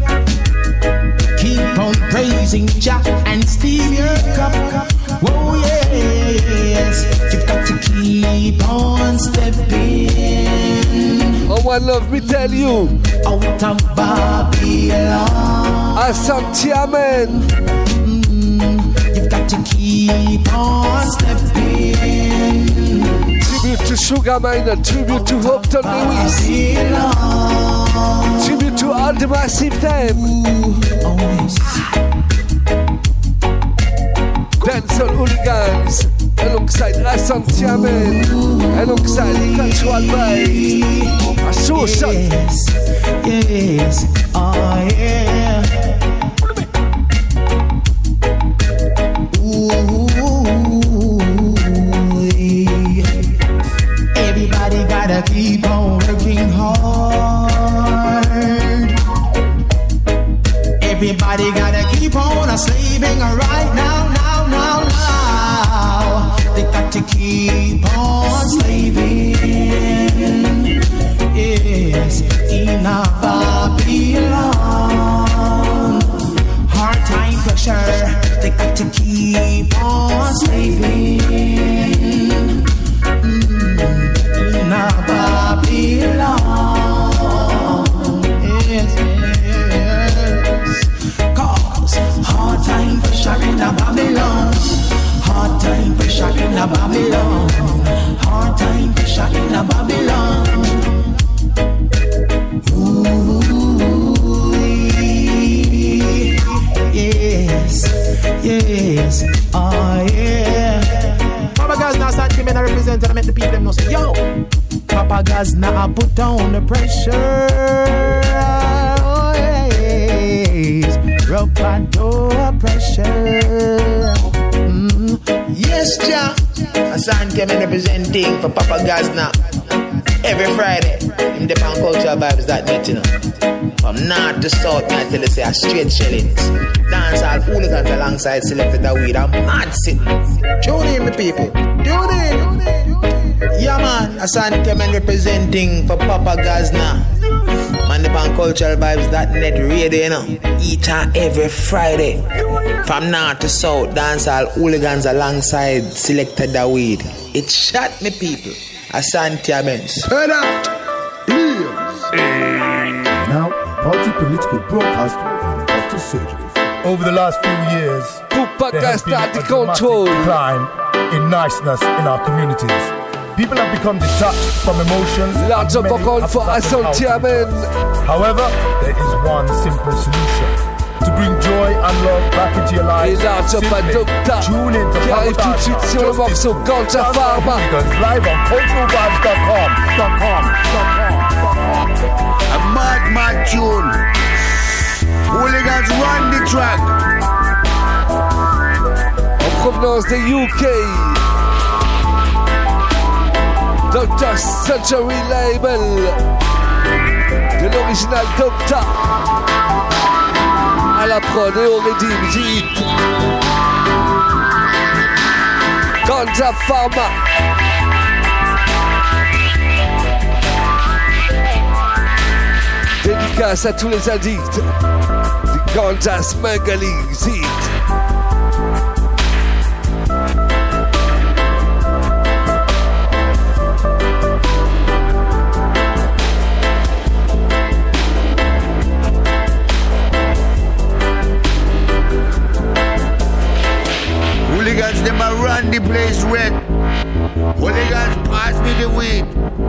Keep on praising Jah and steam your cup. Whoa, yes, you've got to keep on stepping. Oh, one love, me tell you. Out of Babylon. Asante Amen. Mm, you've got to keep on stepping. Tribute to Sugar Miner, tribute to Hopton Lewis. Tribute to all the massive time. Dancehall Hooligans, alongside Asante Amen, alongside the Cultural Vibes. A show shot. Yes, yes, oh yeah. Everybody gotta keep on working hard. Everybody gotta keep on a slaving right now, now, now, now. They got to keep on slaving. Yes, in a Babylon. Hard time pressure. They got to keep on slaving. In a Babylon, yes, yes. Cause hard time pressure in a Babylon. Hard time pressure in a Babylon. Hard time pressure in a Babylon. Ooh, yes, yes, oh yeah. Papa Gazna stand him and I represent and I make the people them know say, yo, Papa Gazna I put down the pressure. Oh yes, rub and door pressure. Mm. Yes, Jah. I stand him and representing for Papa Gazna every Friday. In the Pan Cultural Vibes that net, you know. From north to south, I tell you say a straight shellings. Dance all hooligans alongside Selected the Weed. I'm mad sitting. Tune in, my people. Tune in. Yeah, man. Asante Kemen representing for Papa Gazna. Man, the Pan Cultural Vibes that net radio, you know. Each and every Friday. From north to south, dance all hooligans alongside Selected the Weed. It shot me, people. Asante Kemen. Heard out. Now, party political broadcast and doctor surgery. Over the last few years, Tupac there has been a dramatic control. decline in niceness in our communities. People have become detached from emotions. Large up for Asante Amen. However, there is one simple solution. To bring joy and love back into your life. Simply tune in to Papa Gazna, Justice, Ganja Farmer. Live on cultural vibes dot com. A mad, mad tune. Hooligans run the track. En provenance des U K. Doctor Surgery Label. De l'original Doctor. À la prod et au redeem Jeet. Ganja Farmer. Dédicace à tous les addicts du Ganja Smuggling Jeet. Hooligans, them a run the place red. Hooligans pass me me the weed.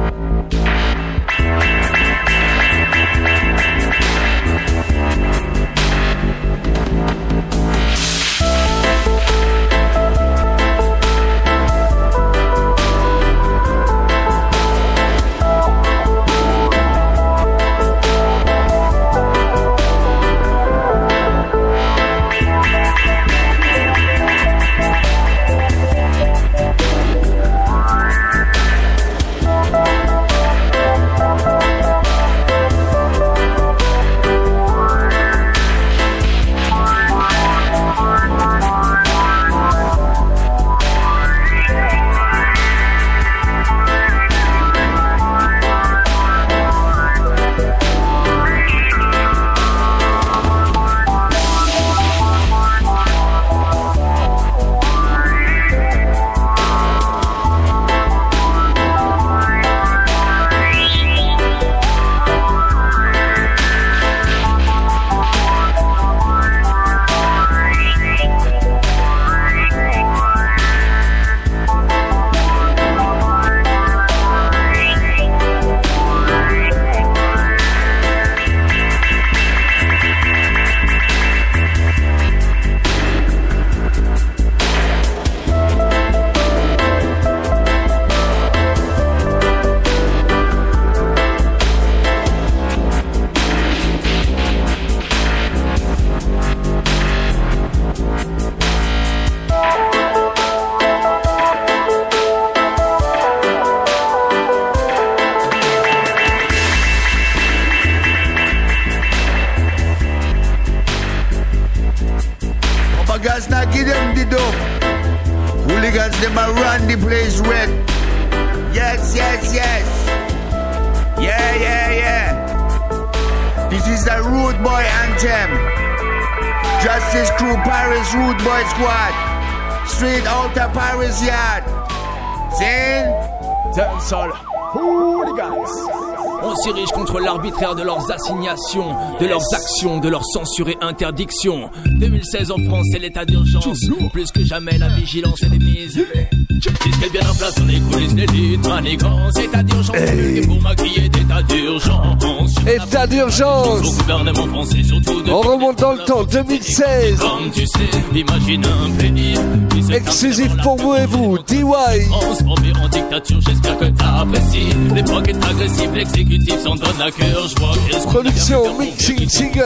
On s'érige contre l'arbitraire de leurs assignations, de leurs actions, de leurs censures et interdictions. deux mille seize en France, c'est l'état d'urgence. Plus que jamais, la vigilance est démise. Puisqu'elle bien en place dans les coulisses, l'élite manigance. État d'urgence, et pour maquiller d'état d'urgence. État d'urgence. Au gouvernement français, surtout de. On remonte dans le temps, deux mille seize. Comme tu sais, imagine un pays. Exclusif pour vous et vous, D Y. Transformé en dictature, j'espère que t'apprécies. L'époque est agressive, l'exécutif s'en donne à cœur. Je vois qu'est-ce qu'on production, mixing, single,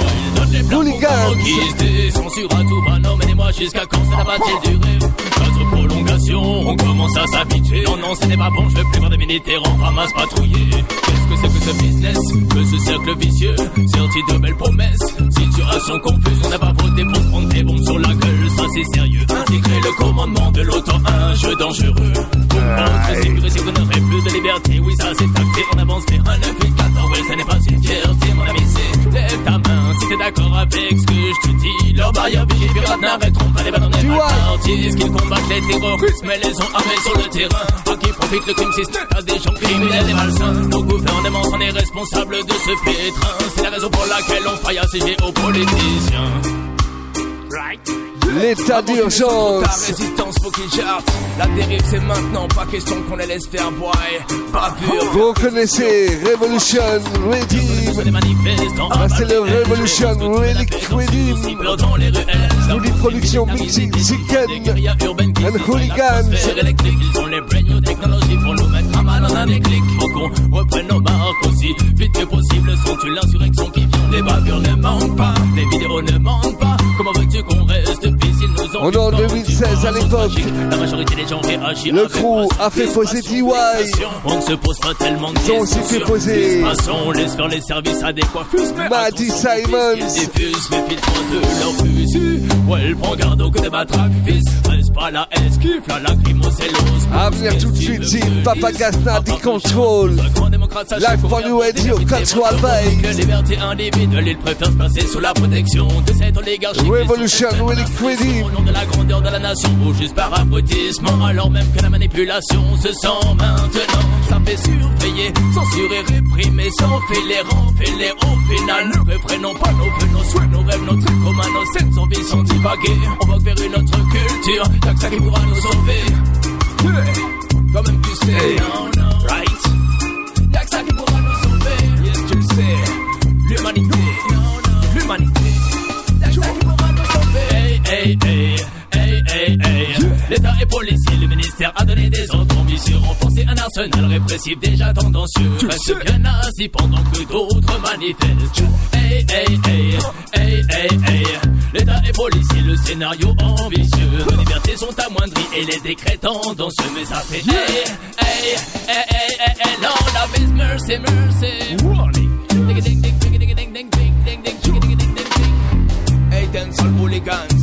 hooligans. Censure à tout va, non, menez-moi jusqu'à quand ça va-t-il durer? Notre prolongation, on commence à s'habituer. Non, non, ce n'est pas bon, je veux plus voir des militaires en ramasse patrouiller. Qu'est-ce que c'est que ce business, que ce cercle vicieux? Sorti de belles promesses, situation confuse. On n'a pas voté pour se prendre des bombes sur la gueule, ça c'est sérieux. Intégrer le commandement de l'OTAN, un jeu dangereux. Contre sécurité, si vous n'aurez plus de liberté, oui, ça c'est acté. On avance vers un neuf huit quatorze, ouais, ça n'est pas une fierté, mon ami, c'est lève ta main si t'es d'accord avec ce que je te dis. Leurs barrières vigiles, pirates n'arrêteront pas les ballons des partis. Qu'ils combattent les terroristes, mais les ont armés sur le terrain. À qui profite le crime système, à des gens criminels et malsains. Nos gouvernements sont les responsables de ce pétrin. C'est la raison pour laquelle on faille assiéger aux politiciens. Right. L'état d'urgence. Ta résistance, faut qu'ils jartent. La dérive, c'est maintenant, pas question qu'on les laisse faire boire. Pas pur. Vous connaissez Revolution Redeem. Ah, c'est le Revolution Redeem. Nous les productions Mixing, Chicken and Hooligans. Ils ont les brand new technologies pour nous mettre à mal en un déclic. Faut qu'on reprenne nos barques aussi vite que possible. Sont-tu l'insurrection qui vient? Les bavures ne manquent pas, les vidéos ne manquent pas. Comment veux-tu qu'on reste? On est en deux mille seize à l'époque. La majorité des gens réagissent. Le crew a fait poser D Y. On ne se pose pas tellement de questions. Ils ont aussi fait poser. Passons, laisse faire les services adéquats. Maddie Simons. Ils diffusent, méfie-toi de leur fusil. Ouais, elle prend garde au que des matraques. Fils, reste pas la esquive, la lacrymocellose. À venir tout de suite, Team Papa Gasna, D-Control. Live for New Radio, Cultural Vibes. Liberté individuelle, ils préfèrent se placer sous la protection de cette oligarchie. Revolution Redeem. Au nom de la grandeur de la nation, ou juste par abrutissement, alors même que la manipulation se sent maintenant. Ça fait surveiller, censurer, réprimer, sans filer, renfiler. Au final, ne reprenons pas nos vœux, nos souhaits, nos rêves, notre commun, nos scènes, envies sont divaguées. On va vers une autre culture, y'a que ça qui pourra nous sauver. Toi-même tu sais, hey. Non, non, right. Y'a que ça qui pourra nous sauver. Yes, tu le sais. L'humanité, non, non, l'humanité. Y'a que ça qui pourra nous sauver. Hey, hey, hey. Hey, hey, hey. Yeah. L'État est policier, le ministère a donné des ordres ambitieux. Renforcer un arsenal répressif déjà tendancieux. Tu reste bien assis pendant que d'autres manifestent. Hey, hey, hey, hey, hey, hey. L'État est policier, le scénario ambitieux. Nos libertés sont amoindries et les décrets tendancieux. Mais ça fait yeah. Hey, hey, hey, hey, hey, hey. Lord of His mercy, mercy. Warning. Ding, ding, ding, ding, ding, ding, ding, ding, ding, ding, ding, ding, ding, ding. Hey, dancehall hooligans.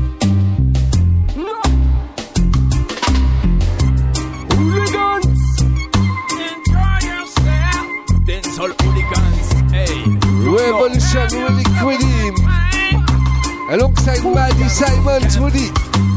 Dancehall hooligans, hey. Revolution Willie Quiddim. Alongside Maddie Simons, Woody.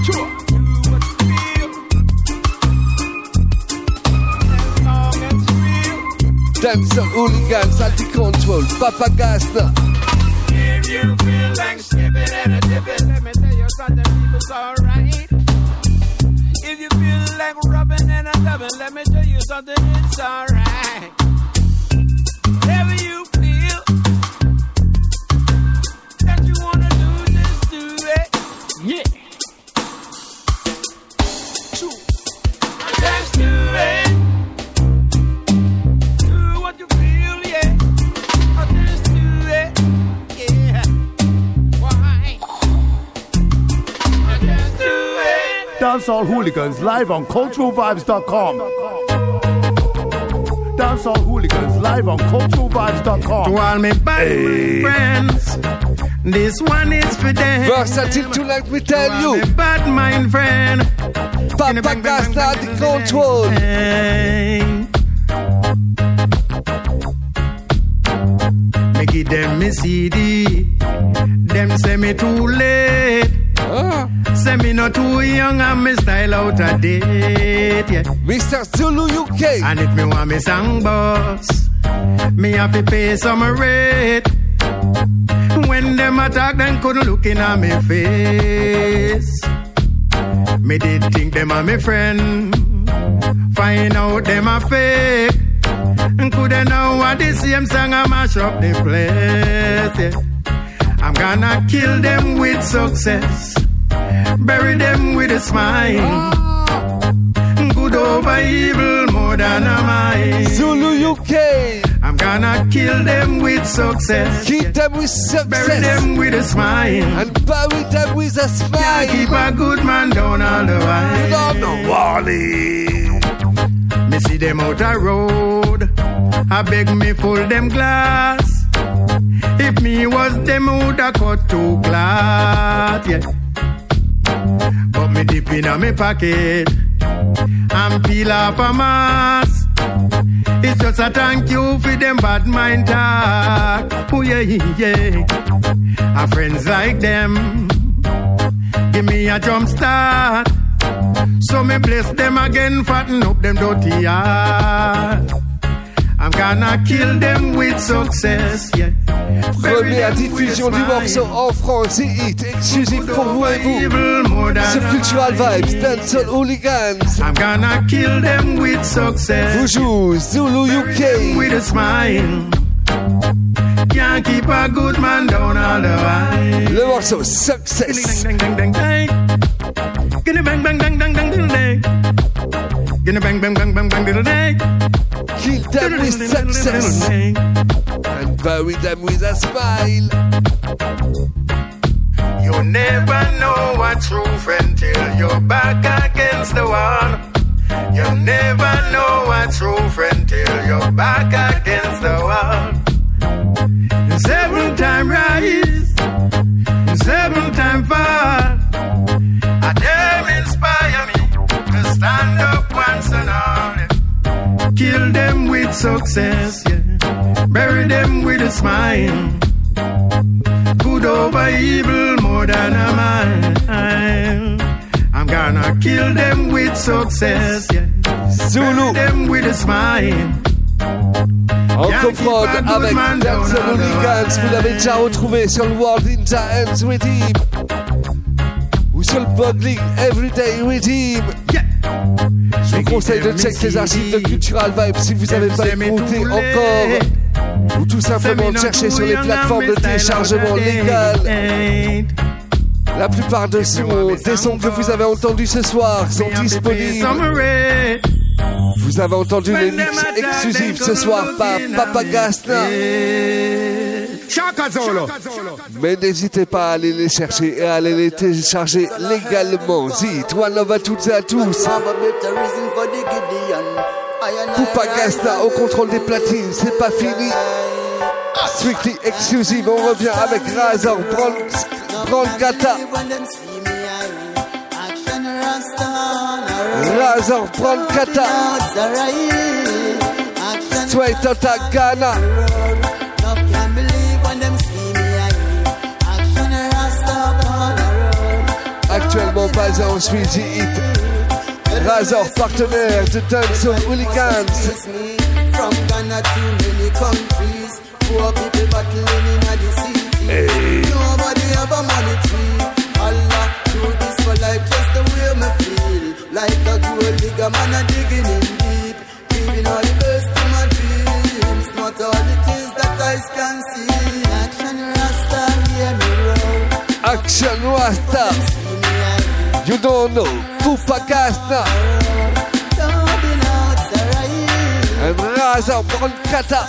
Dancehall hooligans at the control. Papa Gasna. If you feel like skipping and a dipping, let me tell you something, people's alright. If you feel like rubbing and a dubbing, let me tell you something, it's alright. Whatever you feel that you wanna do, just do it. Yeah. True. Just do it. Do what you feel, yeah. Just do it. Yeah. Why? Just do it. Dancehall Hooligans live on cultural vibes dot com. Dancehall Hooligans live on cultural vibes dot com. To all my bad hey. friends, this one is for them. Versatile tonight, we tell to you. All my bad mind friend, Papa Gasta the control. Me give them me C D, them say me too late. Ah. Say me not too young and me style out of date, yeah. Mister Zulu U K. And if me want me song boss, me have to pay some rate. When them attack, them couldn't look in at me face. Me did think them are me friend, find out them are fake. Coulda know what the same song I mash up the place, yeah. I'm gonna kill them with success, bury them with a smile. Good over evil more than a mile. Zulu U K. I'm gonna kill them with success, keep them with success, bury them with a smile, and bury them with a smile. Can't keep a good man down all the while. You don't know Wally. Me see them out the road, I beg me full them glass. If me was them woulda cut two glass, yeah. But me dip in a me pocket and peel off a mask. It's just a thank you for them bad mind talk. Oh yeah, yeah. Our friends like them give me a jump start. So me bless them again, fatten up them dirty heart. I'm gonna kill them with success, yeah. Première diffusion du morceau en France et hit exclusif pour vous et vous sur Cultural Vibes, Dancehall Hooligans. I'm gonna kill them with success. Vous jouez Zulu U K with a smile. Can't keep a good man down all the while. Le morceau Success. Bang bang bang bang bang bang bang bang. Gonna bang bang bang bang bang little day. Kill them with success and bury them with a smile. You never know a true friend till you're back against the wall. You never know a true friend till you're back against the wall. Seven time rise, seven time fall. I them inspire me to stand up once and all. Kill them with success, yeah. Bury them with a smile. Good over evil more than a mile. I'm gonna kill them with success, yeah. Zulu. Bury them with a smile. En comprendre avec Dancehall Hooligans, vous l'avez déjà retrouvé sur le World Ninja Hands Redeem ou sur le Boggling Everyday Redeem. Yeah. Je vous conseille de check les archives de Cultural Vibes si vous n'avez pas écouté encore. Ou tout simplement de chercher sur les plateformes de téléchargement légal. La plupart de sons, des sons que vous avez entendus ce soir sont disponibles. Vous avez entendu les mix exclusifs ce soir par Papa Gasna. Mais n'hésitez pas à aller les chercher et à aller les télécharger légalement. Zit, one love à toutes et à tous. Papa Gasna au contrôle des platines, c'est pas fini. Strictly exclusive, on revient avec Razor, Brancata. Razor, Brancata. Straight out of Ghana. Actuellement basé en Sweezy Hit. Razor, partenaire de Dancehall Hooligans. From Ghana to many countries. Poor people battling in the city. Hey. Nobody have a money tree. Allah do this for life just the way me feel. Like a gold digger man a digging in deep. Giving all the best to my dreams. Not all the things that eyes can see. Action Rasta, hear me roll. Action Rasta. You don't know. Papa Gasna. And Razor Brancata.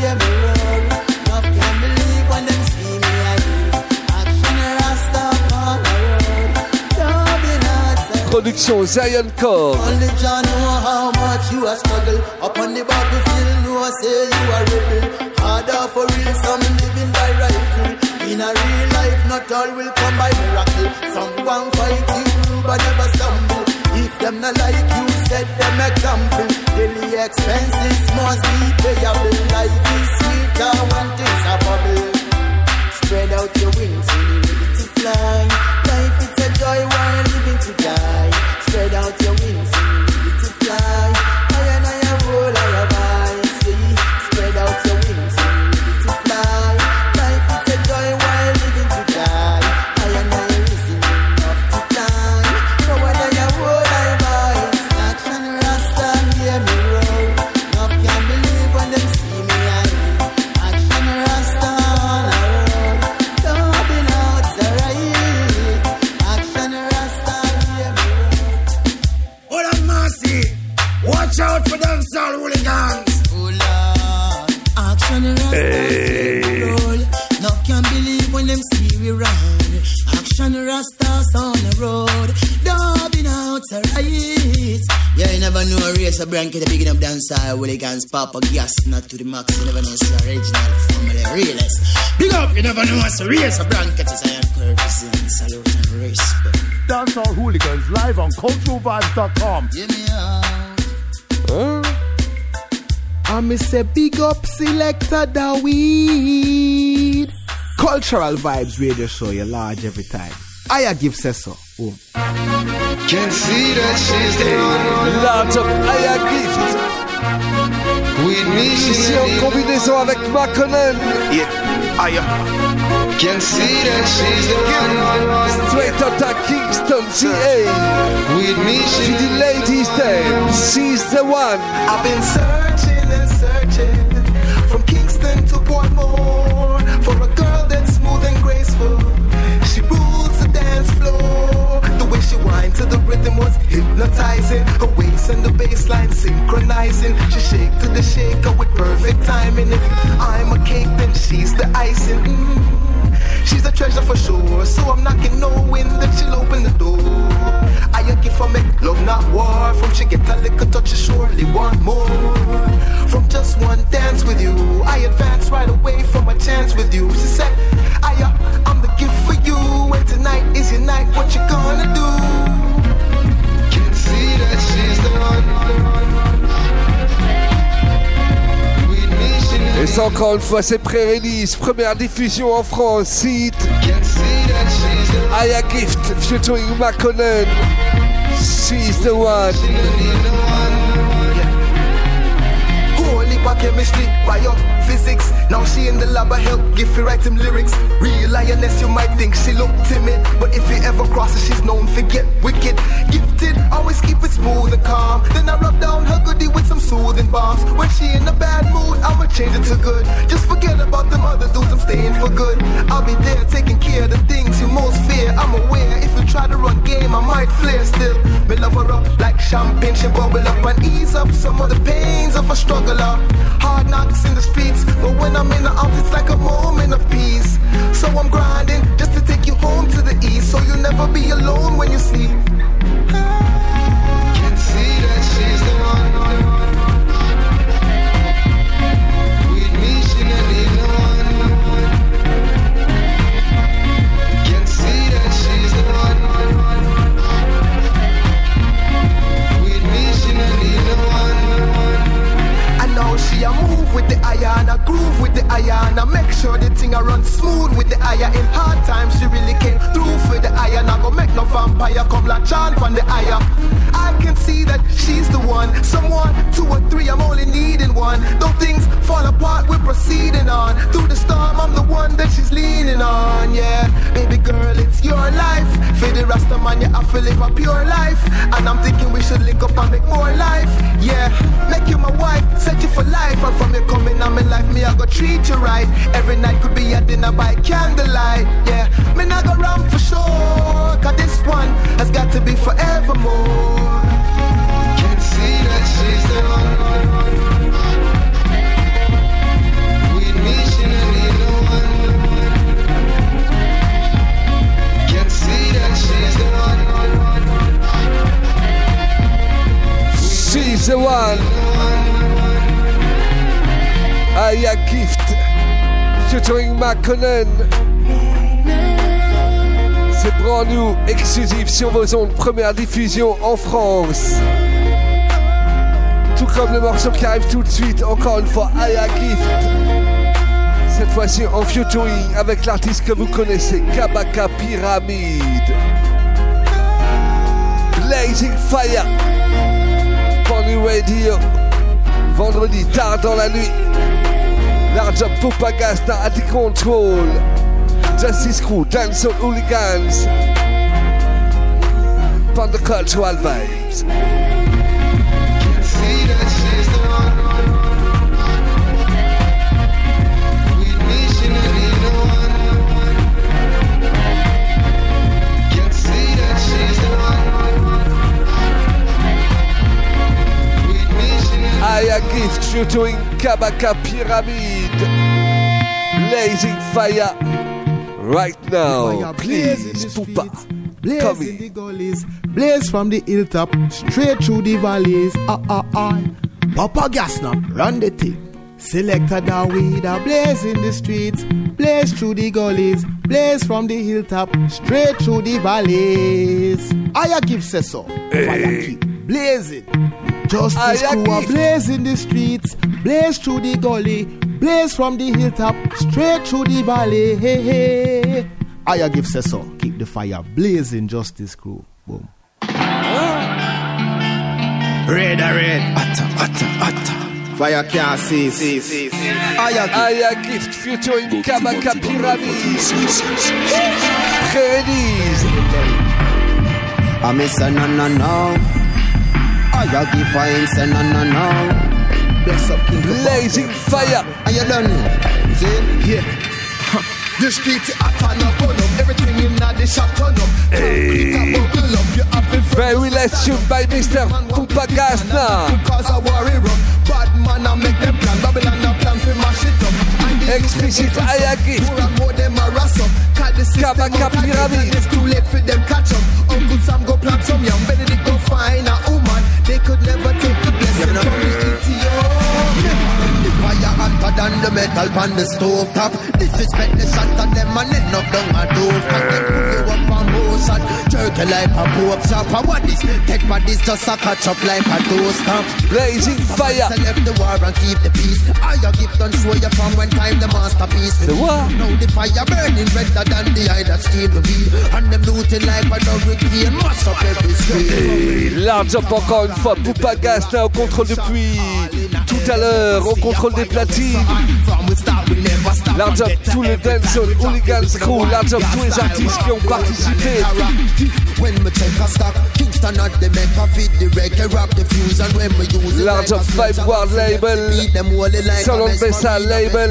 Production Zion Core. Only John know how much you are struggle. Up on the battlefield, no say you are rebel. Harder for real, some living by rifle. In a real life, not all will come by miracle. Some won't fight you, but never stumble. If them not like you, set them example. Daily expenses must be payable. Life is sweeter when things are bubble. Spread out your wings and you're ready to fly. Life is a joy while living to die. Spread out your wings and you're ready to fly. I and I roll, I abide. See, spread out your wings and you're ready to fly. Life is a joy while living to die. I and I risen up to time. So when I roll, I abide. Action Rasta, hear me roll. Love can't believe when them see me. I action Rasta on a road. Don't be not right. Action Rasta, hear me roll. Hold on, Marcy. Watch out for them soul hooligans. Oh Lord, action Rasta, Hey. hear me roll. No can believe when them see we run. Action Rastas on the road. Don't be not right. Yeah, you never know a race of blanket, a big enough dancer, hooligans, Papa Gas, not to the max. You never know it's the original family, realest. Big up, you never know it's a race of blanket. It's Iron Curtis and salute and respect. Dancehall Hooligans live on cultural vibes dot com. Give me out. Huh? I miss a big up selector the weed. Cultural Vibes Radio Show, you large every time. I give say so. Oh. Can see that she's the one. Large of Aya Gift. With me, Ici en combinaison avec Makonnen. Yeah, Aya. Can see that she's the one. Straight out of Kingston, C A. With me, she's the ladies there. She's the one. I've been searching and searching from Kingston to Portmore for a girl that's smooth and graceful. She rules the dance floor. The way she wined to the rhythm was hypnotizing. Her waist and the bassline synchronizing. She shake to the shaker with perfect timing. If I'm a cake, then she's the icing. Mm. She's a treasure for sure, so I'm knocking, knowing that she'll open the door. I a gift for me, love not war. From she get a little touch, she surely want more. From just one dance with you, I advance right away from a chance with you. She said, Aya, I'm the gift for you, and tonight is your night, what you gonna do? Can see that she's the one. Et c'est encore une fois, c'est pré-release, première diffusion en France, site Aya Gift, featuring Makonnen, she's the one. Holy chemistry, biophysics. Now she in the lab, I help Giffy write him lyrics. Real lioness, you might think she look timid, but if you ever cross her, she's known for get wicked. Gifted, always keep it smooth and calm. Then I rub bombs. When she in a bad mood, I'ma change it to good. Just forget about them other dudes, I'm staying for good. I'll be there taking care of the things you most fear. I'm aware if you try to run game, I might flare still. Me love her up like champagne, she bubble up and ease up some of the pains of a struggler. Hard knocks in the streets, but when I'm in the out, it's like a moment of peace. So I'm grinding just to take you home to the east, so you'll never be alone when you sleep. Can see that she's the one. With me, she not need no one. Can see that she's the one. With me, she not need no one. I know she a move with the iron, a groove with the iron. I make sure the thing I run smooth with the iron. In hard times, she really came through for the iron. I go make no vampire come like chant on the iron. I can see that she's the one. Someone, two or three, I'm only needing one. Though things fall apart, we're proceeding on. Through the storm, I'm the one that she's leaning on. Yeah, baby girl, it's your life. For the Rasta man, you have to live a pure life. And I'm thinking we should link up and make more life. Yeah, make you my wife, set you for life. And from you coming on my life, me I go treat you right. Every night could be a dinner by candlelight. Yeah, me not go wrong for sure, cause this one has got to be forevermore. Can see that she's the one. With me she don't need no one. Can see that she's the one. She's the one. Aya Gift featuring Makonnen. C'est brand new, exclusif sur vos ondes, première diffusion en France. Tout comme le morceau qui arrive tout de suite, encore une fois, Aya Gift. Cette fois-ci en featuring avec l'artiste que vous connaissez, Kabaka Pyramide. Blazing Fire. Bonne Radio. Vendredi tard dans la nuit. Large Up Pupagasta at the control. Justice Crew, Dancehall Hooligans. Upon the cultural vibes. Can see that she's the one. With me she don't need no one. Can see that she's the one. With me she don't need no one. Aya Gift featuring Kabaka Pyramide. Blazing Fire. Right now, please, Pupa, blaze in the gullies, blaze from the hilltop, straight through the valleys. Ah ah ah, Papa Gasna, run the thing. Selector Dawida, blaze in the streets, blaze through the gullies, blaze from the hilltop, straight through the valleys. Aya give says so, fire keep blazing. Justice Crew are blaze in the streets, blaze through the gully, blaze from the hilltop, straight through the valley. Hey, hey. Aya give says so. Keep the fire blazing, Justice Crew. Boom. Red, red, atta, atta, atta. Fire can't cease. Aya, Aya Gift featuring Kabaka Pyramide. Ladies. I miss a no, no, no. Aya give for him, say no, no, no. Bless up, King Blazing Fire. Are you done? See? Yeah. The streets are turn up, burn up. Everything in the shop turn up. Hey. Very let's shoot by Mister Pupagasta. Because I worry rum. Bad man, I make them plan. Babylon, I plan for my shit up. Explicit Aya Gift. More them a ras up. Kabaka Pyramide. It's too late for them catch up. Uncle Sam go plant some young. Benedict go find a woman. They could never take the blessing from the Ethiopia. The fire hotter than the metal on the stove top. Disrespect the shot of them and end up down a door. And them put you up on most and jerk like a pope shop. And what this? Take bodies just a catch up like a door stamp. Blazing Fire. So left the war and keep the peace. I give done show you from when time the masterpiece. The what? Now the fire burning redder than the eye that steam the weed. And them looting like a dog with key and mash up every street. Large Up encore une fois, Pupagasta au contrôle depuis tout tout à l'heure, on contrôle des platines. Large up tous les dancehall, hooligans crew, large up tous les artistes qui ont participé. Large up Vibe World label, Salon Bessa label.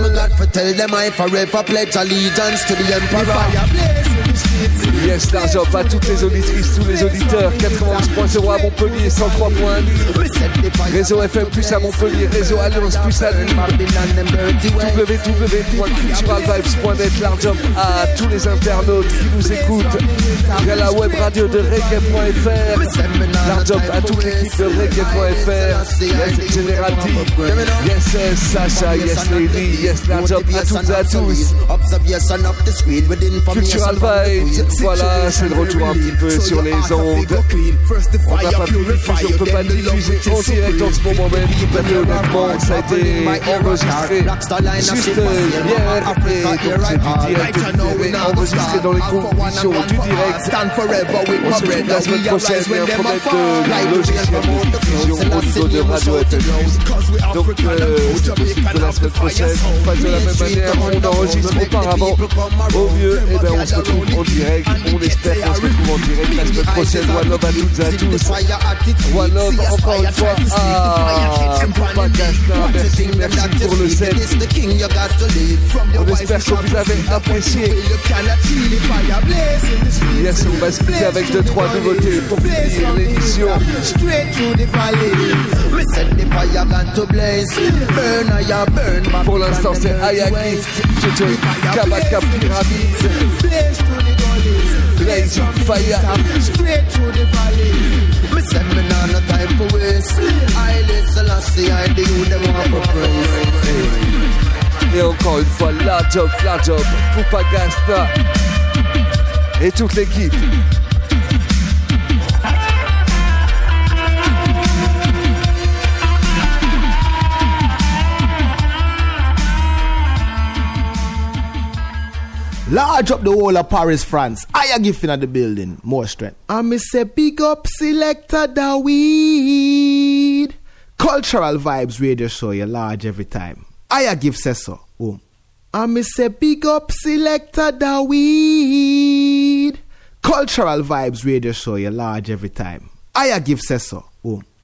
Yes, large up à toutes les auditrices, tous les auditeurs. quatre-vingt-onze point zéro à Montpellier, cent trois point huit. Réseau F M plus à Montpellier, Réseau Alliance plus à Lille. w w w point cultural vibes point net. Large up à tous les internautes qui nous écoutent via la web radio de reggae point f r. Large up à toute l'équipe de reggae point f r. Yes, General D. Yes, yes, Sacha. Yes, Lady. Yes, large up à toutes et à tous. Cultural Vibes. Voilà, c'est le retour un petit peu sur les ondes. On n'a pas pu diffuser, on ne peut pas diffuser en direct en ce moment même. Tout à fait honnêtement, ça a été enregistré juste hier. Et donc c'est du direct enregistré dans les conditions du direct. On se retrouve la semaine prochaine. Il y a un problème de logiciel de diffusion au niveau de Radio F M. Donc euh, c'est possible que la semaine prochaine on fasse de la même manière. On enregistre auparavant. Au mieux, et ben on se retrouve en direct. On espère qu'on se retrouve en direct la semaine prochaine. One love à toutes et à tous. One love encore une fois à Papa Gasna. Merci, merci pour le set. On espère que vous avez apprécié. Yes, on va se quitter avec deux trois nouveautés pour finir l'émission. Pour l'instant c'est Ayaki, Kabaka Pyramide, Blazing Fire. Et encore une fois, la job, la job, Poupa Gasna et toute l'équipe. Large up the whole of Paris, France. I a gifting at the building. More strength. I me say big up Selector Daweed. Cultural Vibes Radio Show you large every time. I a give say so. Oh. I me say big up Selector Daweed. Cultural Vibes Radio Show you large every time. I a give say so. Oh.